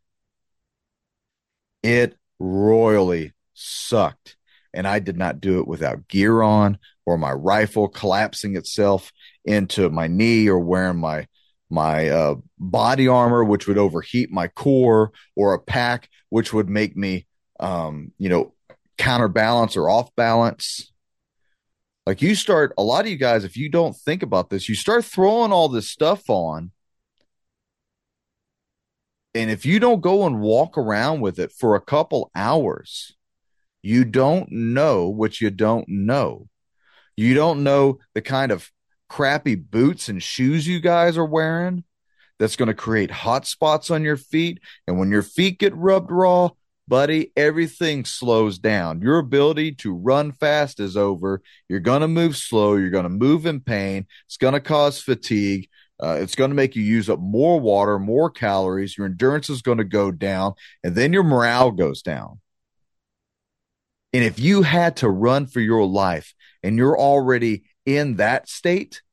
It royally sucked. And I did not do it without gear on or my rifle collapsing itself into my knee or wearing my body armor, which would overheat my core, or a pack, which would make me, counterbalance or off balance. Like a lot of you guys, if you don't think about this, you start throwing all this stuff on. And if you don't go and walk around with it for a couple hours, you don't know what you don't know. You don't know the kind of crappy boots and shoes you guys are wearing that's going to create hot spots on your feet. And when your feet get rubbed raw, buddy, everything slows down. Your ability to run fast is over. You're going to move slow. You're going to move in pain. It's going to cause fatigue. It's going to make you use up more water, more calories. Your endurance is going to go down, and then your morale goes down. And if you had to run for your life and you're already in that state,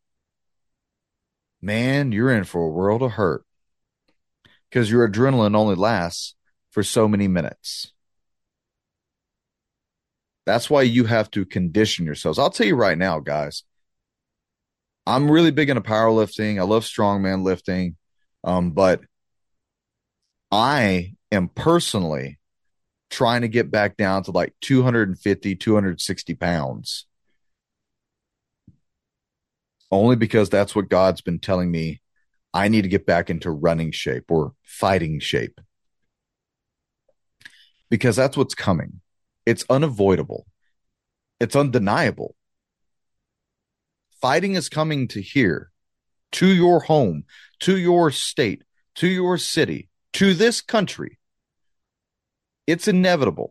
man, you're in for a world of hurt because your adrenaline only lasts for so many minutes. That's why you have to condition yourselves. I'll tell you right now, guys, I'm really big into powerlifting. I love strongman lifting. But I am personally trying to get back down to like 250, 260 pounds. Only because that's what God's been telling me. I need to get back into running shape or fighting shape. Because that's what's coming. It's unavoidable. It's undeniable. Fighting is coming to here, to your home, to your state, to your city, to this country. It's inevitable.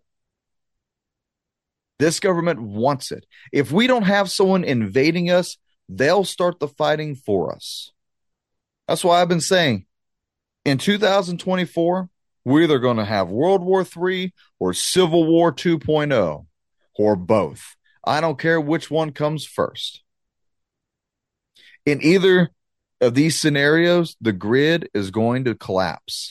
This government wants it. If we don't have someone invading us, they'll start the fighting for us. That's why I've been saying in 2024, we're either going to have World War III or Civil War 2.0 or both. I don't care which one comes first. In either of these scenarios, the grid is going to collapse.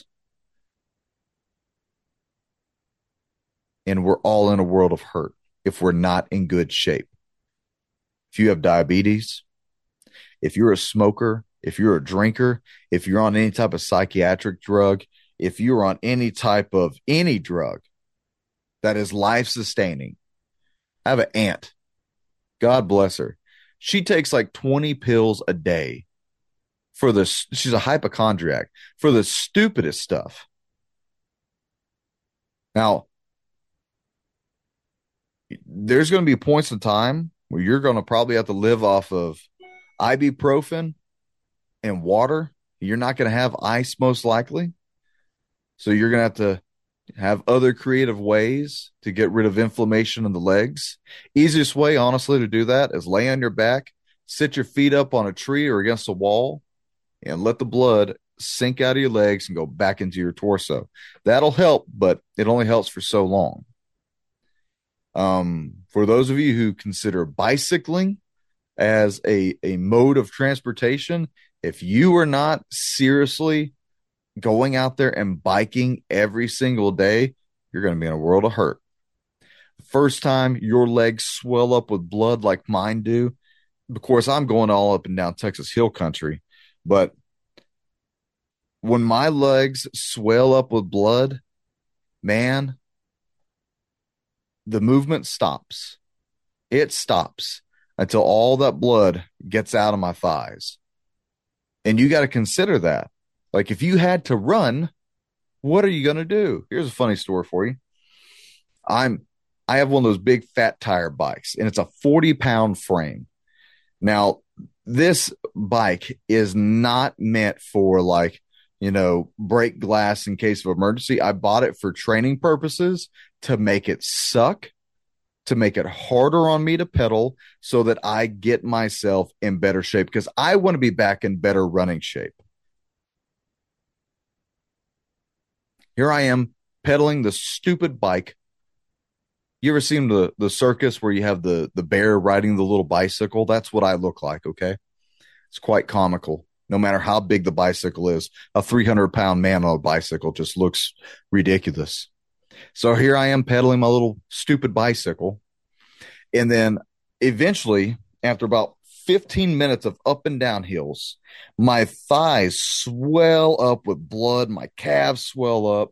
And we're all in a world of hurt if we're not in good shape. If you have diabetes, if you're a smoker, if you're a drinker, if you're on any type of psychiatric drug, if you're on any type of any drug that is life sustaining. I have an aunt. God bless her. She takes like 20 pills a day for this. She's a hypochondriac for the stupidest stuff. Now, there's going to be points in time where you're going to probably have to live off of ibuprofen and water. You're not going to have ice most likely. So you're going to have other creative ways to get rid of inflammation in the legs. Easiest way, honestly, to do that is lay on your back, sit your feet up on a tree or against a wall, and let the blood sink out of your legs and go back into your torso. That'll help, but it only helps for so long. For those of you who consider bicycling as a mode of transportation, if you are not seriously going out there and biking every single day, you're going to be in a world of hurt. The first time your legs swell up with blood like mine do, of course, I'm going all up and down Texas Hill Country, but when my legs swell up with blood, man, the movement stops. It stops until all that blood gets out of my thighs. And you got to consider that. Like if you had to run, what are you going to do? Here's a funny story for you. I have one of those big fat tire bikes and it's a 40-pound frame. Now, This bike is not meant for like, break glass in case of emergency. I bought it for training purposes to make it suck, to make it harder on me to pedal so that I get myself in better shape because I want to be back in better running shape. Here I am pedaling the stupid bike. You ever seen the circus where you have the bear riding the little bicycle? That's what I look like, okay? It's quite comical. No matter how big the bicycle is, a 300-pound man on a bicycle just looks ridiculous. So here I am pedaling my little stupid bicycle. And then eventually, after about 15 minutes of up and down hills, my thighs swell up with blood, my calves swell up,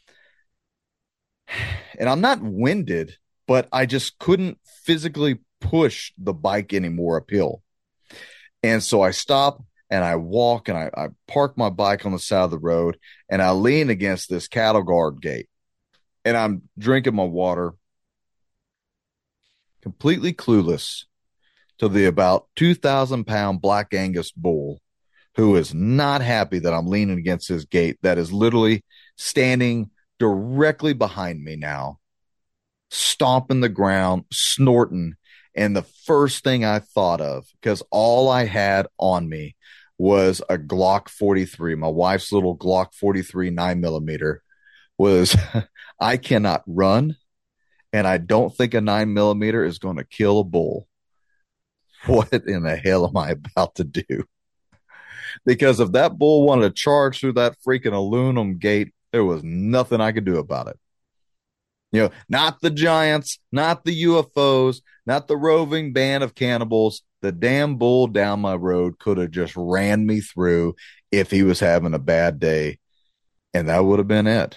and I'm not winded, but I just couldn't physically push the bike anymore uphill. And so I stop and I walk and I park my bike on the side of the road and I lean against this cattle guard gate and I'm drinking my water, completely clueless to the about 2,000-pound Black Angus bull who is not happy that I'm leaning against his gate that is literally standing directly behind me now, stomping the ground, snorting. And the first thing I thought of, because all I had on me was a Glock 43, my wife's little Glock 43 9mm, was I cannot run, and I don't think a 9mm is going to kill a bull. What in the hell am I about to do? Because if that bull wanted to charge through that freaking aluminum gate, there was nothing I could do about it. Not the giants, not the UFOs, not the roving band of cannibals. The damn bull down my road could have just ran me through if he was having a bad day. And that would have been it.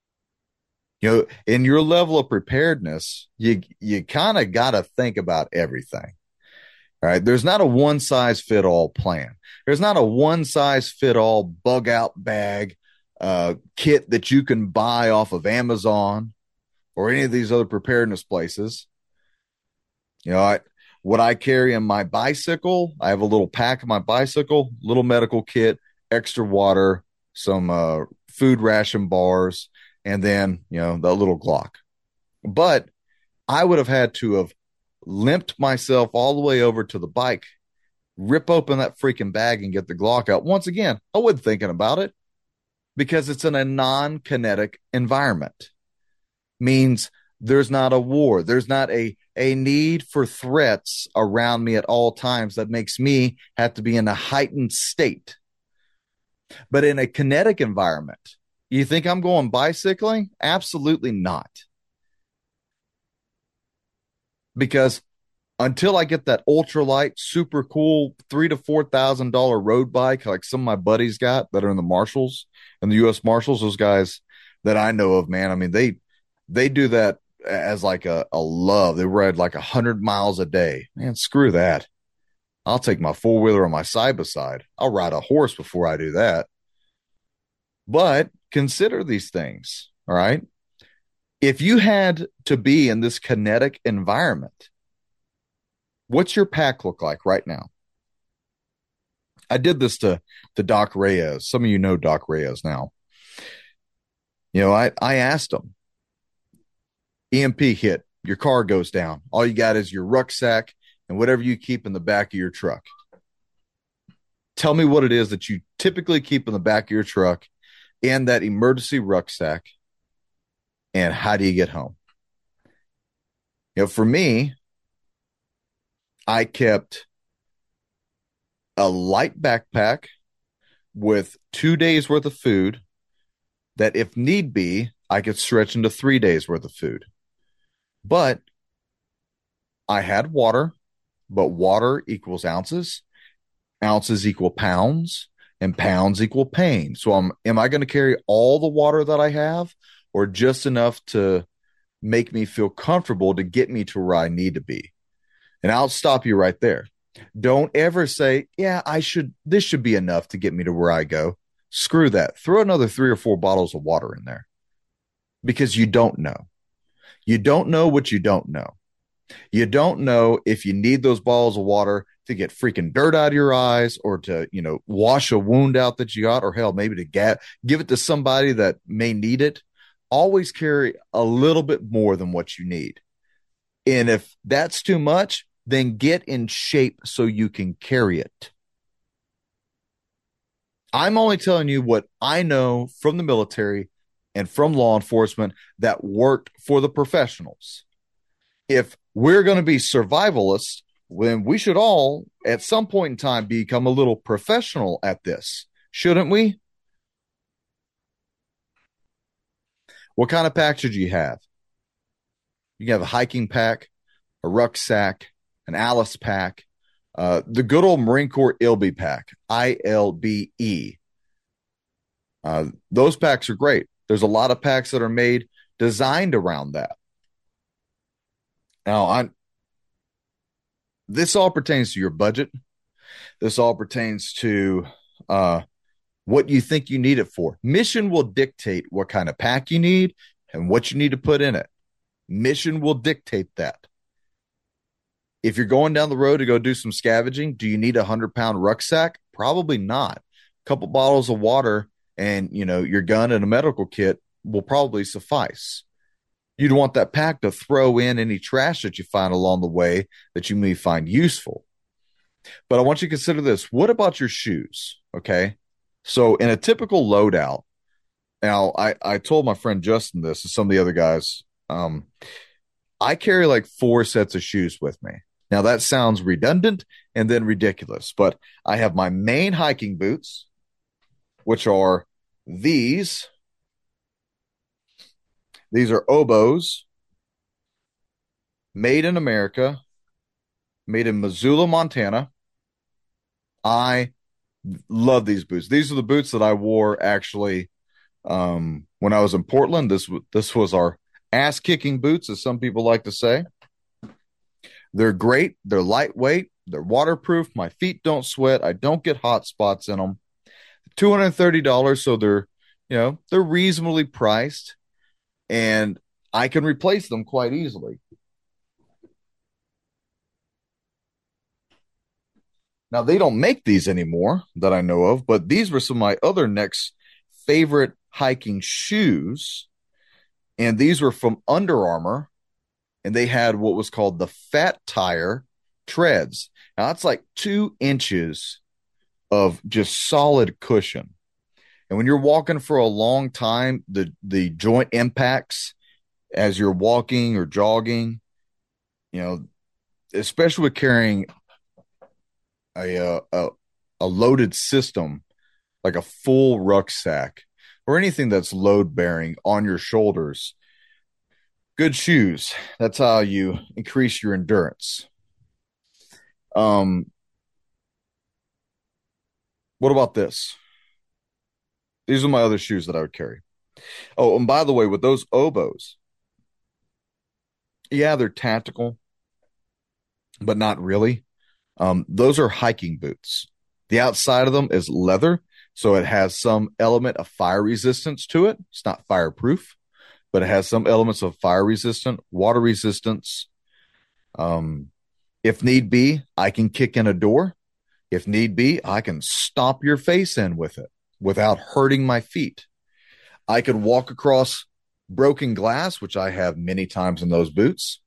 In your level of preparedness, you kind of got to think about everything. All right. There's not a one size fit all plan. There's not a one size fit all bug out bag kit that you can buy off of Amazon or any of these other preparedness places. What I carry in my bicycle, I have a little pack of my bicycle, little medical kit, extra water, some food ration bars, and then, the little Glock. But I would have had to have limped myself all the way over to the bike, rip open that freaking bag and get the Glock out. Once again, I wasn't thinking about it because it's in a non-kinetic environment. Means there's not a war. There's not a need for threats around me at all times that makes me have to be in a heightened state. But in a kinetic environment, you think I'm going bicycling? Absolutely not. Because until I get that ultralight, super cool $3,000 to $4,000 road bike, like some of my buddies got that are in the Marshals and the U.S. Marshals, those guys that I know of, man, I mean, they do that as like a love. They ride like 100 miles a day. Man, screw that. I'll take my four-wheeler on my side-by-side. I'll ride a horse before I do that. But consider these things, all right? If you had to be in this kinetic environment, what's your pack look like right now? I did this to Doc Reyes. Some of you know Doc Reyes now. I asked him, EMP hit, your car goes down. All you got is your rucksack and whatever you keep in the back of your truck. Tell me what it is that you typically keep in the back of your truck in that emergency rucksack, and how do you get home? For me, I kept a light backpack with 2 days worth of food that if need be, I could stretch into 3 days worth of food. But I had water, but water equals ounces, ounces equal pounds, and pounds equal pain. So am I going to carry all the water that I have or just enough to make me feel comfortable to get me to where I need to be? And I'll stop you right there. Don't ever say, yeah, this should be enough to get me to where I go. Screw that. Throw another 3 or 4 bottles of water in there because you don't know. You don't know what you don't know. You don't know if you need those bottles of water to get freaking dirt out of your eyes or to, wash a wound out that you got, or hell, maybe to give it to somebody that may need it. Always carry a little bit more than what you need. And if that's too much, then get in shape so you can carry it. I'm only telling you what I know from the military and from law enforcement that worked for the professionals. If we're going to be survivalists, then we should all, at some point in time, become a little professional at this, shouldn't we? What kind of pack should you have? You can have a hiking pack, a rucksack, an Alice pack, the good old Marine Corps Ilbe pack, ILBE. Those packs are great. There's a lot of packs that are made designed around that. Now, this all pertains to your budget. This all pertains to what you think you need it for. Mission will dictate what kind of pack you need and what you need to put in it. Mission will dictate that. If you're going down the road to go do some scavenging, do you need a 100-pound rucksack? Probably not. A couple bottles of water and, your gun and a medical kit will probably suffice. You'd want that pack to throw in any trash that you find along the way that you may find useful. But I want you to consider this. What about your shoes? Okay. So in a typical loadout, now I told my friend Justin this and some of the other guys, I carry like 4 sets of shoes with me. Now that sounds redundant and then ridiculous, but I have my main hiking boots, which are these. These are Obos, made in America, made in Missoula, Montana. I love these boots. These are the boots that I wore actually when I was in Portland. This was our ass kicking boots, as some people like to say. They're great. They're lightweight. They're waterproof. My feet don't sweat. I don't get hot spots in them. $230, so they're reasonably priced, and I can replace them quite easily. Now, they don't make these anymore that I know of, but these were some of my other next favorite hiking shoes. And these were from Under Armour, and they had what was called the Fat Tire treads. Now, that's like 2 inches of just solid cushion. And when you're walking for a long time, the joint impacts as you're walking or jogging, especially with carrying a loaded system like a full rucksack or anything that's load bearing on your shoulders. Good shoes. That's how you increase your endurance. What about this? These are my other shoes that I would carry. Oh, and by the way, with those Obos, yeah, they're tactical, but not really. Those are hiking boots. The outside of them is leather, so it has some element of fire resistance to it. It's not fireproof, but it has some elements of fire resistant, water resistance. If need be, I can kick in a door. If need be, I can stomp your face in with it without hurting my feet. I could walk across broken glass, which I have many times in those boots.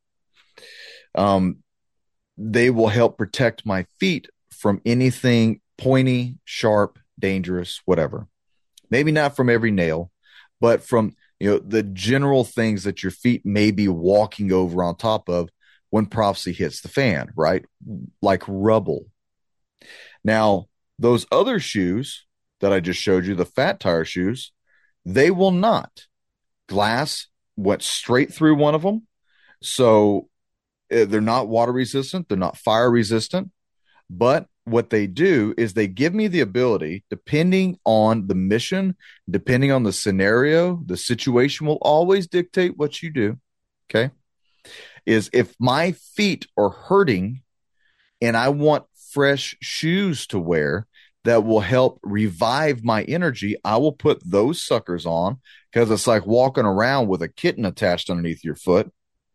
They will help protect my feet from anything pointy, sharp, dangerous, whatever. Maybe not from every nail, but from the general things that your feet may be walking over on top of when prophecy hits the fan, right? Like rubble. Now, those other shoes that I just showed you, the Fat Tire shoes, they will not. Glass went straight through one of them. So they're not water resistant. They're not fire resistant. But what they do is they give me the ability, depending on the mission, depending on the scenario, the situation will always dictate what you do. Okay. Is if my feet are hurting and I want fresh shoes to wear that will help revive my energy, I will put those suckers on because it's like walking around with a kitten attached underneath your foot.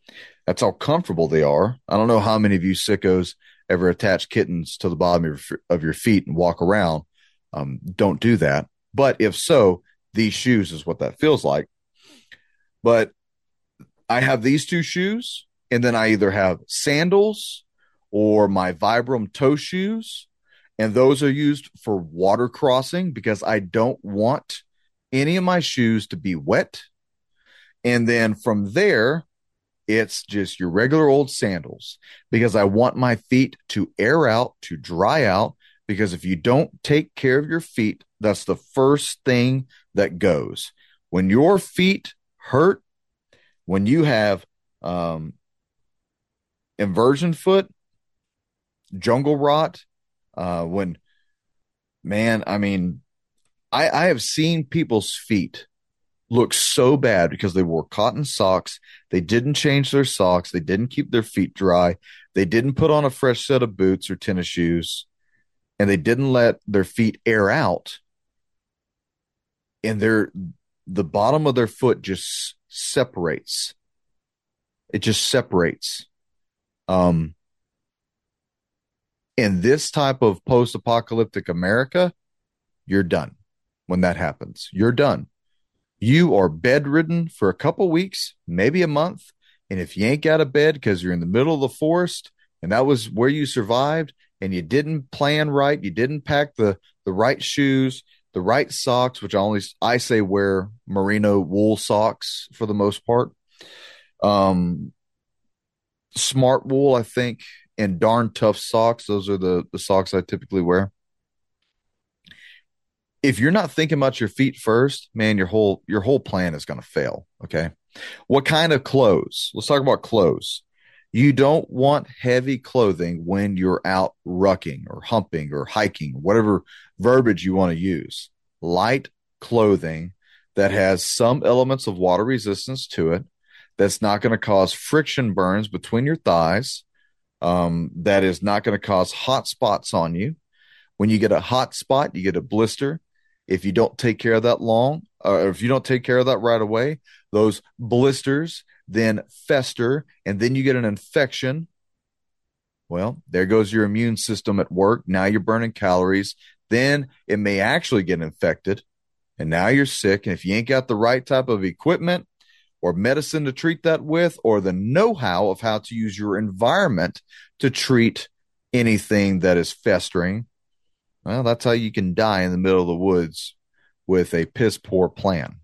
That's how comfortable they are. I don't know how many of you sickos ever attach kittens to the bottom of your feet and walk around. Don't do that. But if so, these shoes is what that feels like. But I have these two shoes, and then I either have sandals or my Vibram toe shoes, and those are used for water crossing because I don't want any of my shoes to be wet. And then from there, it's just your regular old sandals because I want my feet to air out, to dry out. Because if you don't take care of your feet, that's the first thing that goes. When your feet hurt, when you have um, inversion foot, jungle rot, when, man, I mean, I have seen people's feet look so bad because they wore cotton socks. They didn't change their socks. They didn't keep their feet dry. They didn't put on a fresh set of boots or tennis shoes, and they didn't let their feet air out. And the bottom of their foot just separates. It just separates. Um, in this type of post-apocalyptic America, you're done when that happens. You're done. You are bedridden for a couple weeks, maybe a month. And if you ain't got a bed because you're in the middle of the forest and that was where you survived and you didn't plan right, you didn't pack the right shoes, the right socks, which I say wear merino wool socks for the most part. Um, Smart wool, I think, and darn tough socks. Those are the socks I typically wear. If you're not thinking about your feet first, man, your whole plan is going to fail. Okay. What kind of clothes? Let's talk about clothes. You don't want heavy clothing when you're out rucking or humping or hiking, whatever verbiage you want to use. Light clothing that has some elements of water resistance to it, that's not going to cause friction burns between your thighs, that is not going to cause hot spots on you. When you get a hot spot, you get a blister. If you don't take care of that or if you don't take care of that right away, those blisters then fester and then you get an infection. Well, there goes your immune system at work. Now you're burning calories. Then it may actually get infected and now you're sick. And if you ain't got the right type of equipment or medicine to treat that with, or the know-how of how to use your environment to treat anything that is festering, well, that's how you can die in the middle of the woods with a piss poor plan.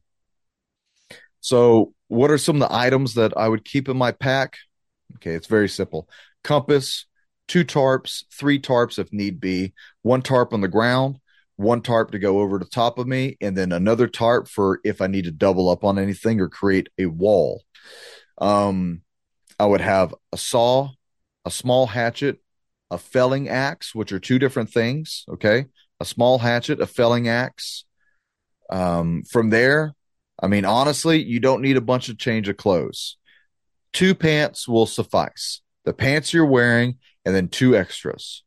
So, what are some of the items that I would keep in my pack? Okay, it's very simple: compass, two tarps, three tarps if need be, one tarp on the ground, one tarp to go over the top of me, and then another tarp for if I need to double up on anything or create a wall. Um, I would have a saw, a small hatchet, a felling axe, which are two different things. Okay. A small hatchet, a felling axe. From there, I mean, honestly, you don't need a bunch of change of clothes. Two pants will suffice. The pants you're wearing, and then two extras.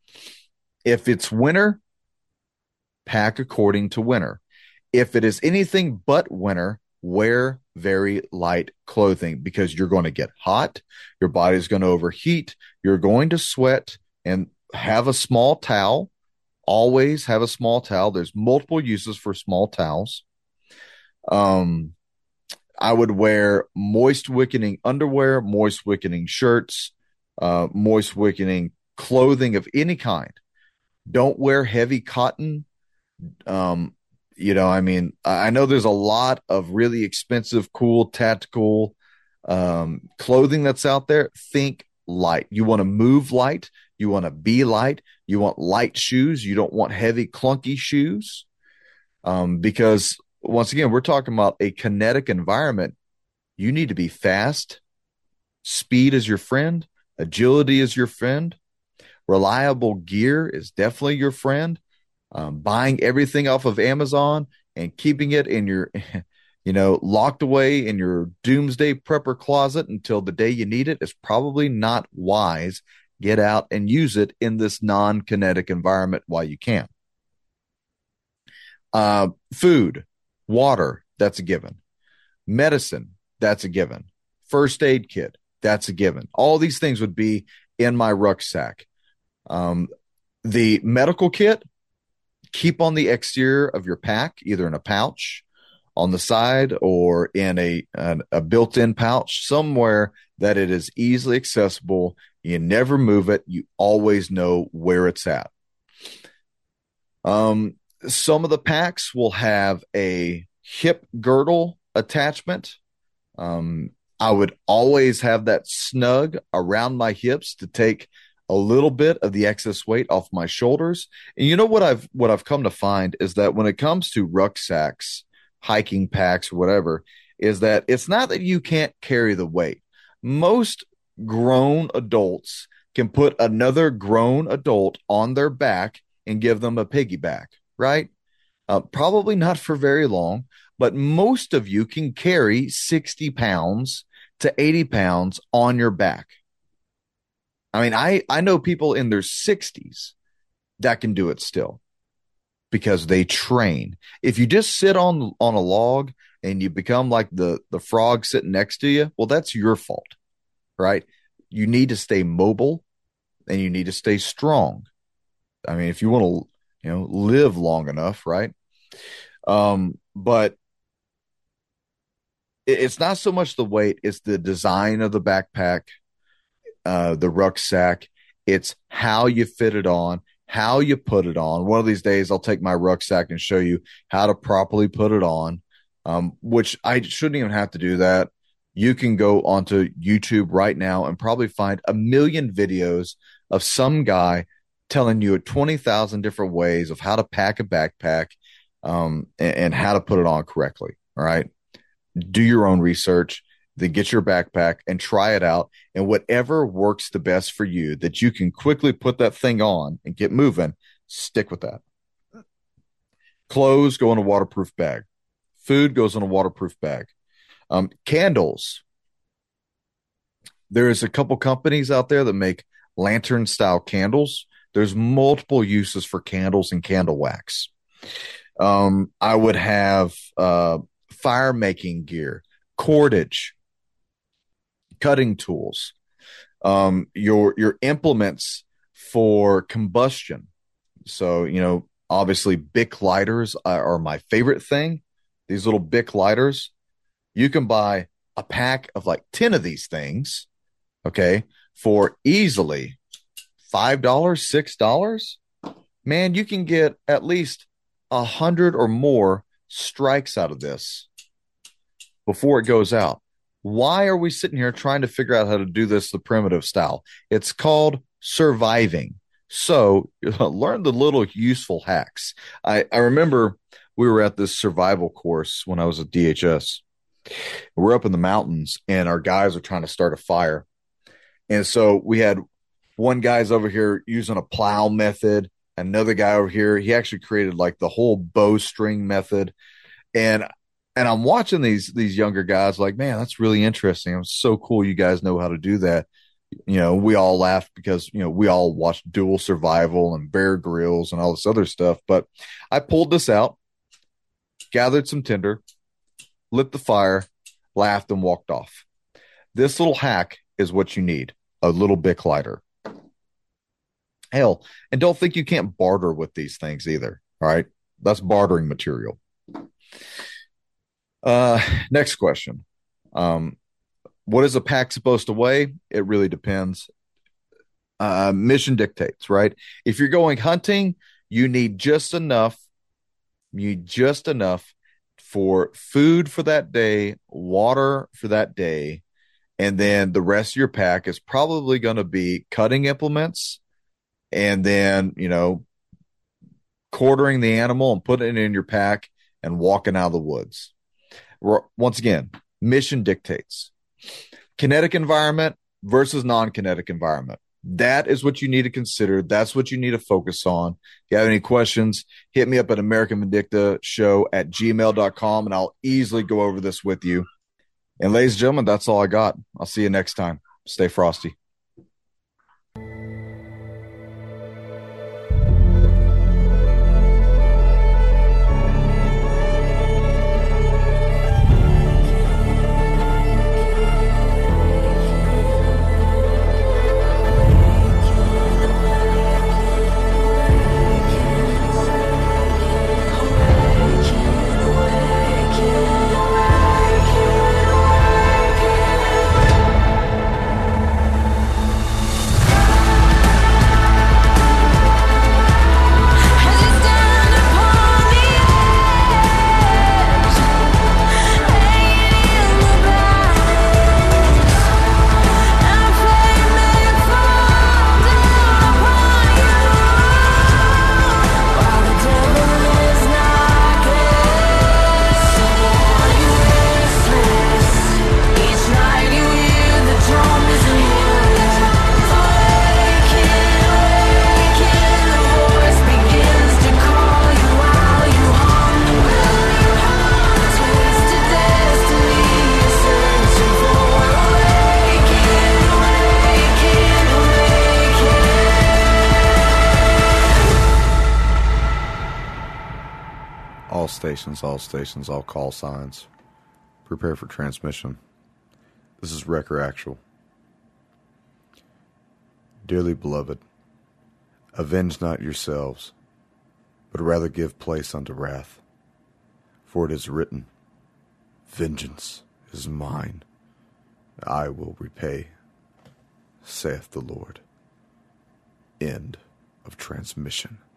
If it's winter, pack according to winter. If it is anything but winter, wear very light clothing because you're going to get hot. Your body's going to overheat. You're going to sweat, and have a small towel. Always have a small towel. There's multiple uses for small towels. Um, I would wear moist wickening underwear, moist wickening shirts, moist wickening clothing of any kind. Don't wear heavy cotton. Um, I mean, I know there's a lot of really expensive, cool, tactical clothing that's out there. Think light. You want to move light. You want to be light. You want light shoes. You don't want heavy, clunky shoes. Because once again, we're talking about a kinetic environment. You need to be fast. Speed is your friend. Agility is your friend. Reliable gear is definitely your friend. Buying everything off of Amazon and keeping it in your, locked away in your doomsday prepper closet until the day you need it is probably not wise. Get out and use it in this non-kinetic environment while you can. Food, water, that's a given. Medicine, that's a given. First aid kit, That's a given. All these things would be in my rucksack. Um, the medical kit, keep on the exterior of your pack, either in a pouch on the side or in a built-in pouch somewhere that it is easily accessible. You never move it. You always know where it's at. Some of the packs will have a hip girdle attachment. I would always have that snug around my hips to take a little bit of the excess weight off my shoulders. And you know what I've come to find is that when it comes to rucksacks, hiking packs, or whatever, is that it's not that you can't carry the weight. Most grown adults can put another grown adult on their back and give them a piggyback, right? Probably not for very long, but most of you can carry 60 pounds to 80 pounds on your back. I mean, I know people in their 60s that can do it still because they train. If you just sit on a log and you become like the frog sitting next to you, well, that's your fault, right? You need to stay mobile and you need to stay strong. I mean, if you want to, live long enough, right? But it's not so much the weight, it's the design of the backpack, the rucksack. It's how you fit it on, how you put it on. One of these days, I'll take my rucksack and show you how to properly put it on, which I shouldn't even have to do that. You can go onto YouTube right now and probably find a million videos of some guy telling you 20,000 different ways of how to pack a backpack, and how to put it on correctly. All right. Do your own research, then get your backpack and try it out. And whatever works the best for you that you can quickly put that thing on and get moving, stick with that. Clothes go in a waterproof bag. Food goes in a waterproof bag. Candles. There's a couple companies out there that make lantern style candles. There's multiple uses for candles and candle wax. I would have fire making gear, cordage, cutting tools, your implements for combustion. So, obviously Bic lighters are my favorite thing. These little Bic lighters, you can buy a pack of like 10 of these things, okay, for easily $5, $6. Man, you can get at least 100 or more strikes out of this before it goes out. Why are we sitting here trying to figure out how to do this the primitive style? It's called surviving. So learn the little useful hacks. I remember we were at this survival course when I was at DHS. We're up in the mountains and our guys are trying to start a fire. And so we had one guy's over here using a plow method. Another guy over here, he actually created like the whole bowstring method. And I'm watching these younger guys like, man, that's really interesting. It's so cool. You guys know how to do that. We all laughed because, we all watched Dual Survival and Bear Grylls and all this other stuff. But I pulled this out, gathered some tinder, lit the fire, laughed, and walked off. This little hack is what you need, a little Bic lighter. Hell, and don't think you can't barter with these things either. All right. That's bartering material. Next question. What is a pack supposed to weigh? It really depends. Mission dictates, right? If you're going hunting, you need just enough. For food for that day, water for that day, and then the rest of your pack is probably going to be cutting implements, and then, quartering the animal and putting it in your pack and walking out of the woods. Once again, mission dictates. Kinetic environment versus non-kinetic environment. That is what you need to consider. That's what you need to focus on. If you have any questions, hit me up at AmericanVindicta@gmail.com and I'll easily go over this with you. And ladies and gentlemen, that's all I got. I'll see you next time. Stay frosty. stations, all call signs. Prepare for transmission. This is Wrecker Actual. Dearly beloved, avenge not yourselves, but rather give place unto wrath. For it is written, vengeance is mine, I will repay, saith the Lord. End of transmission.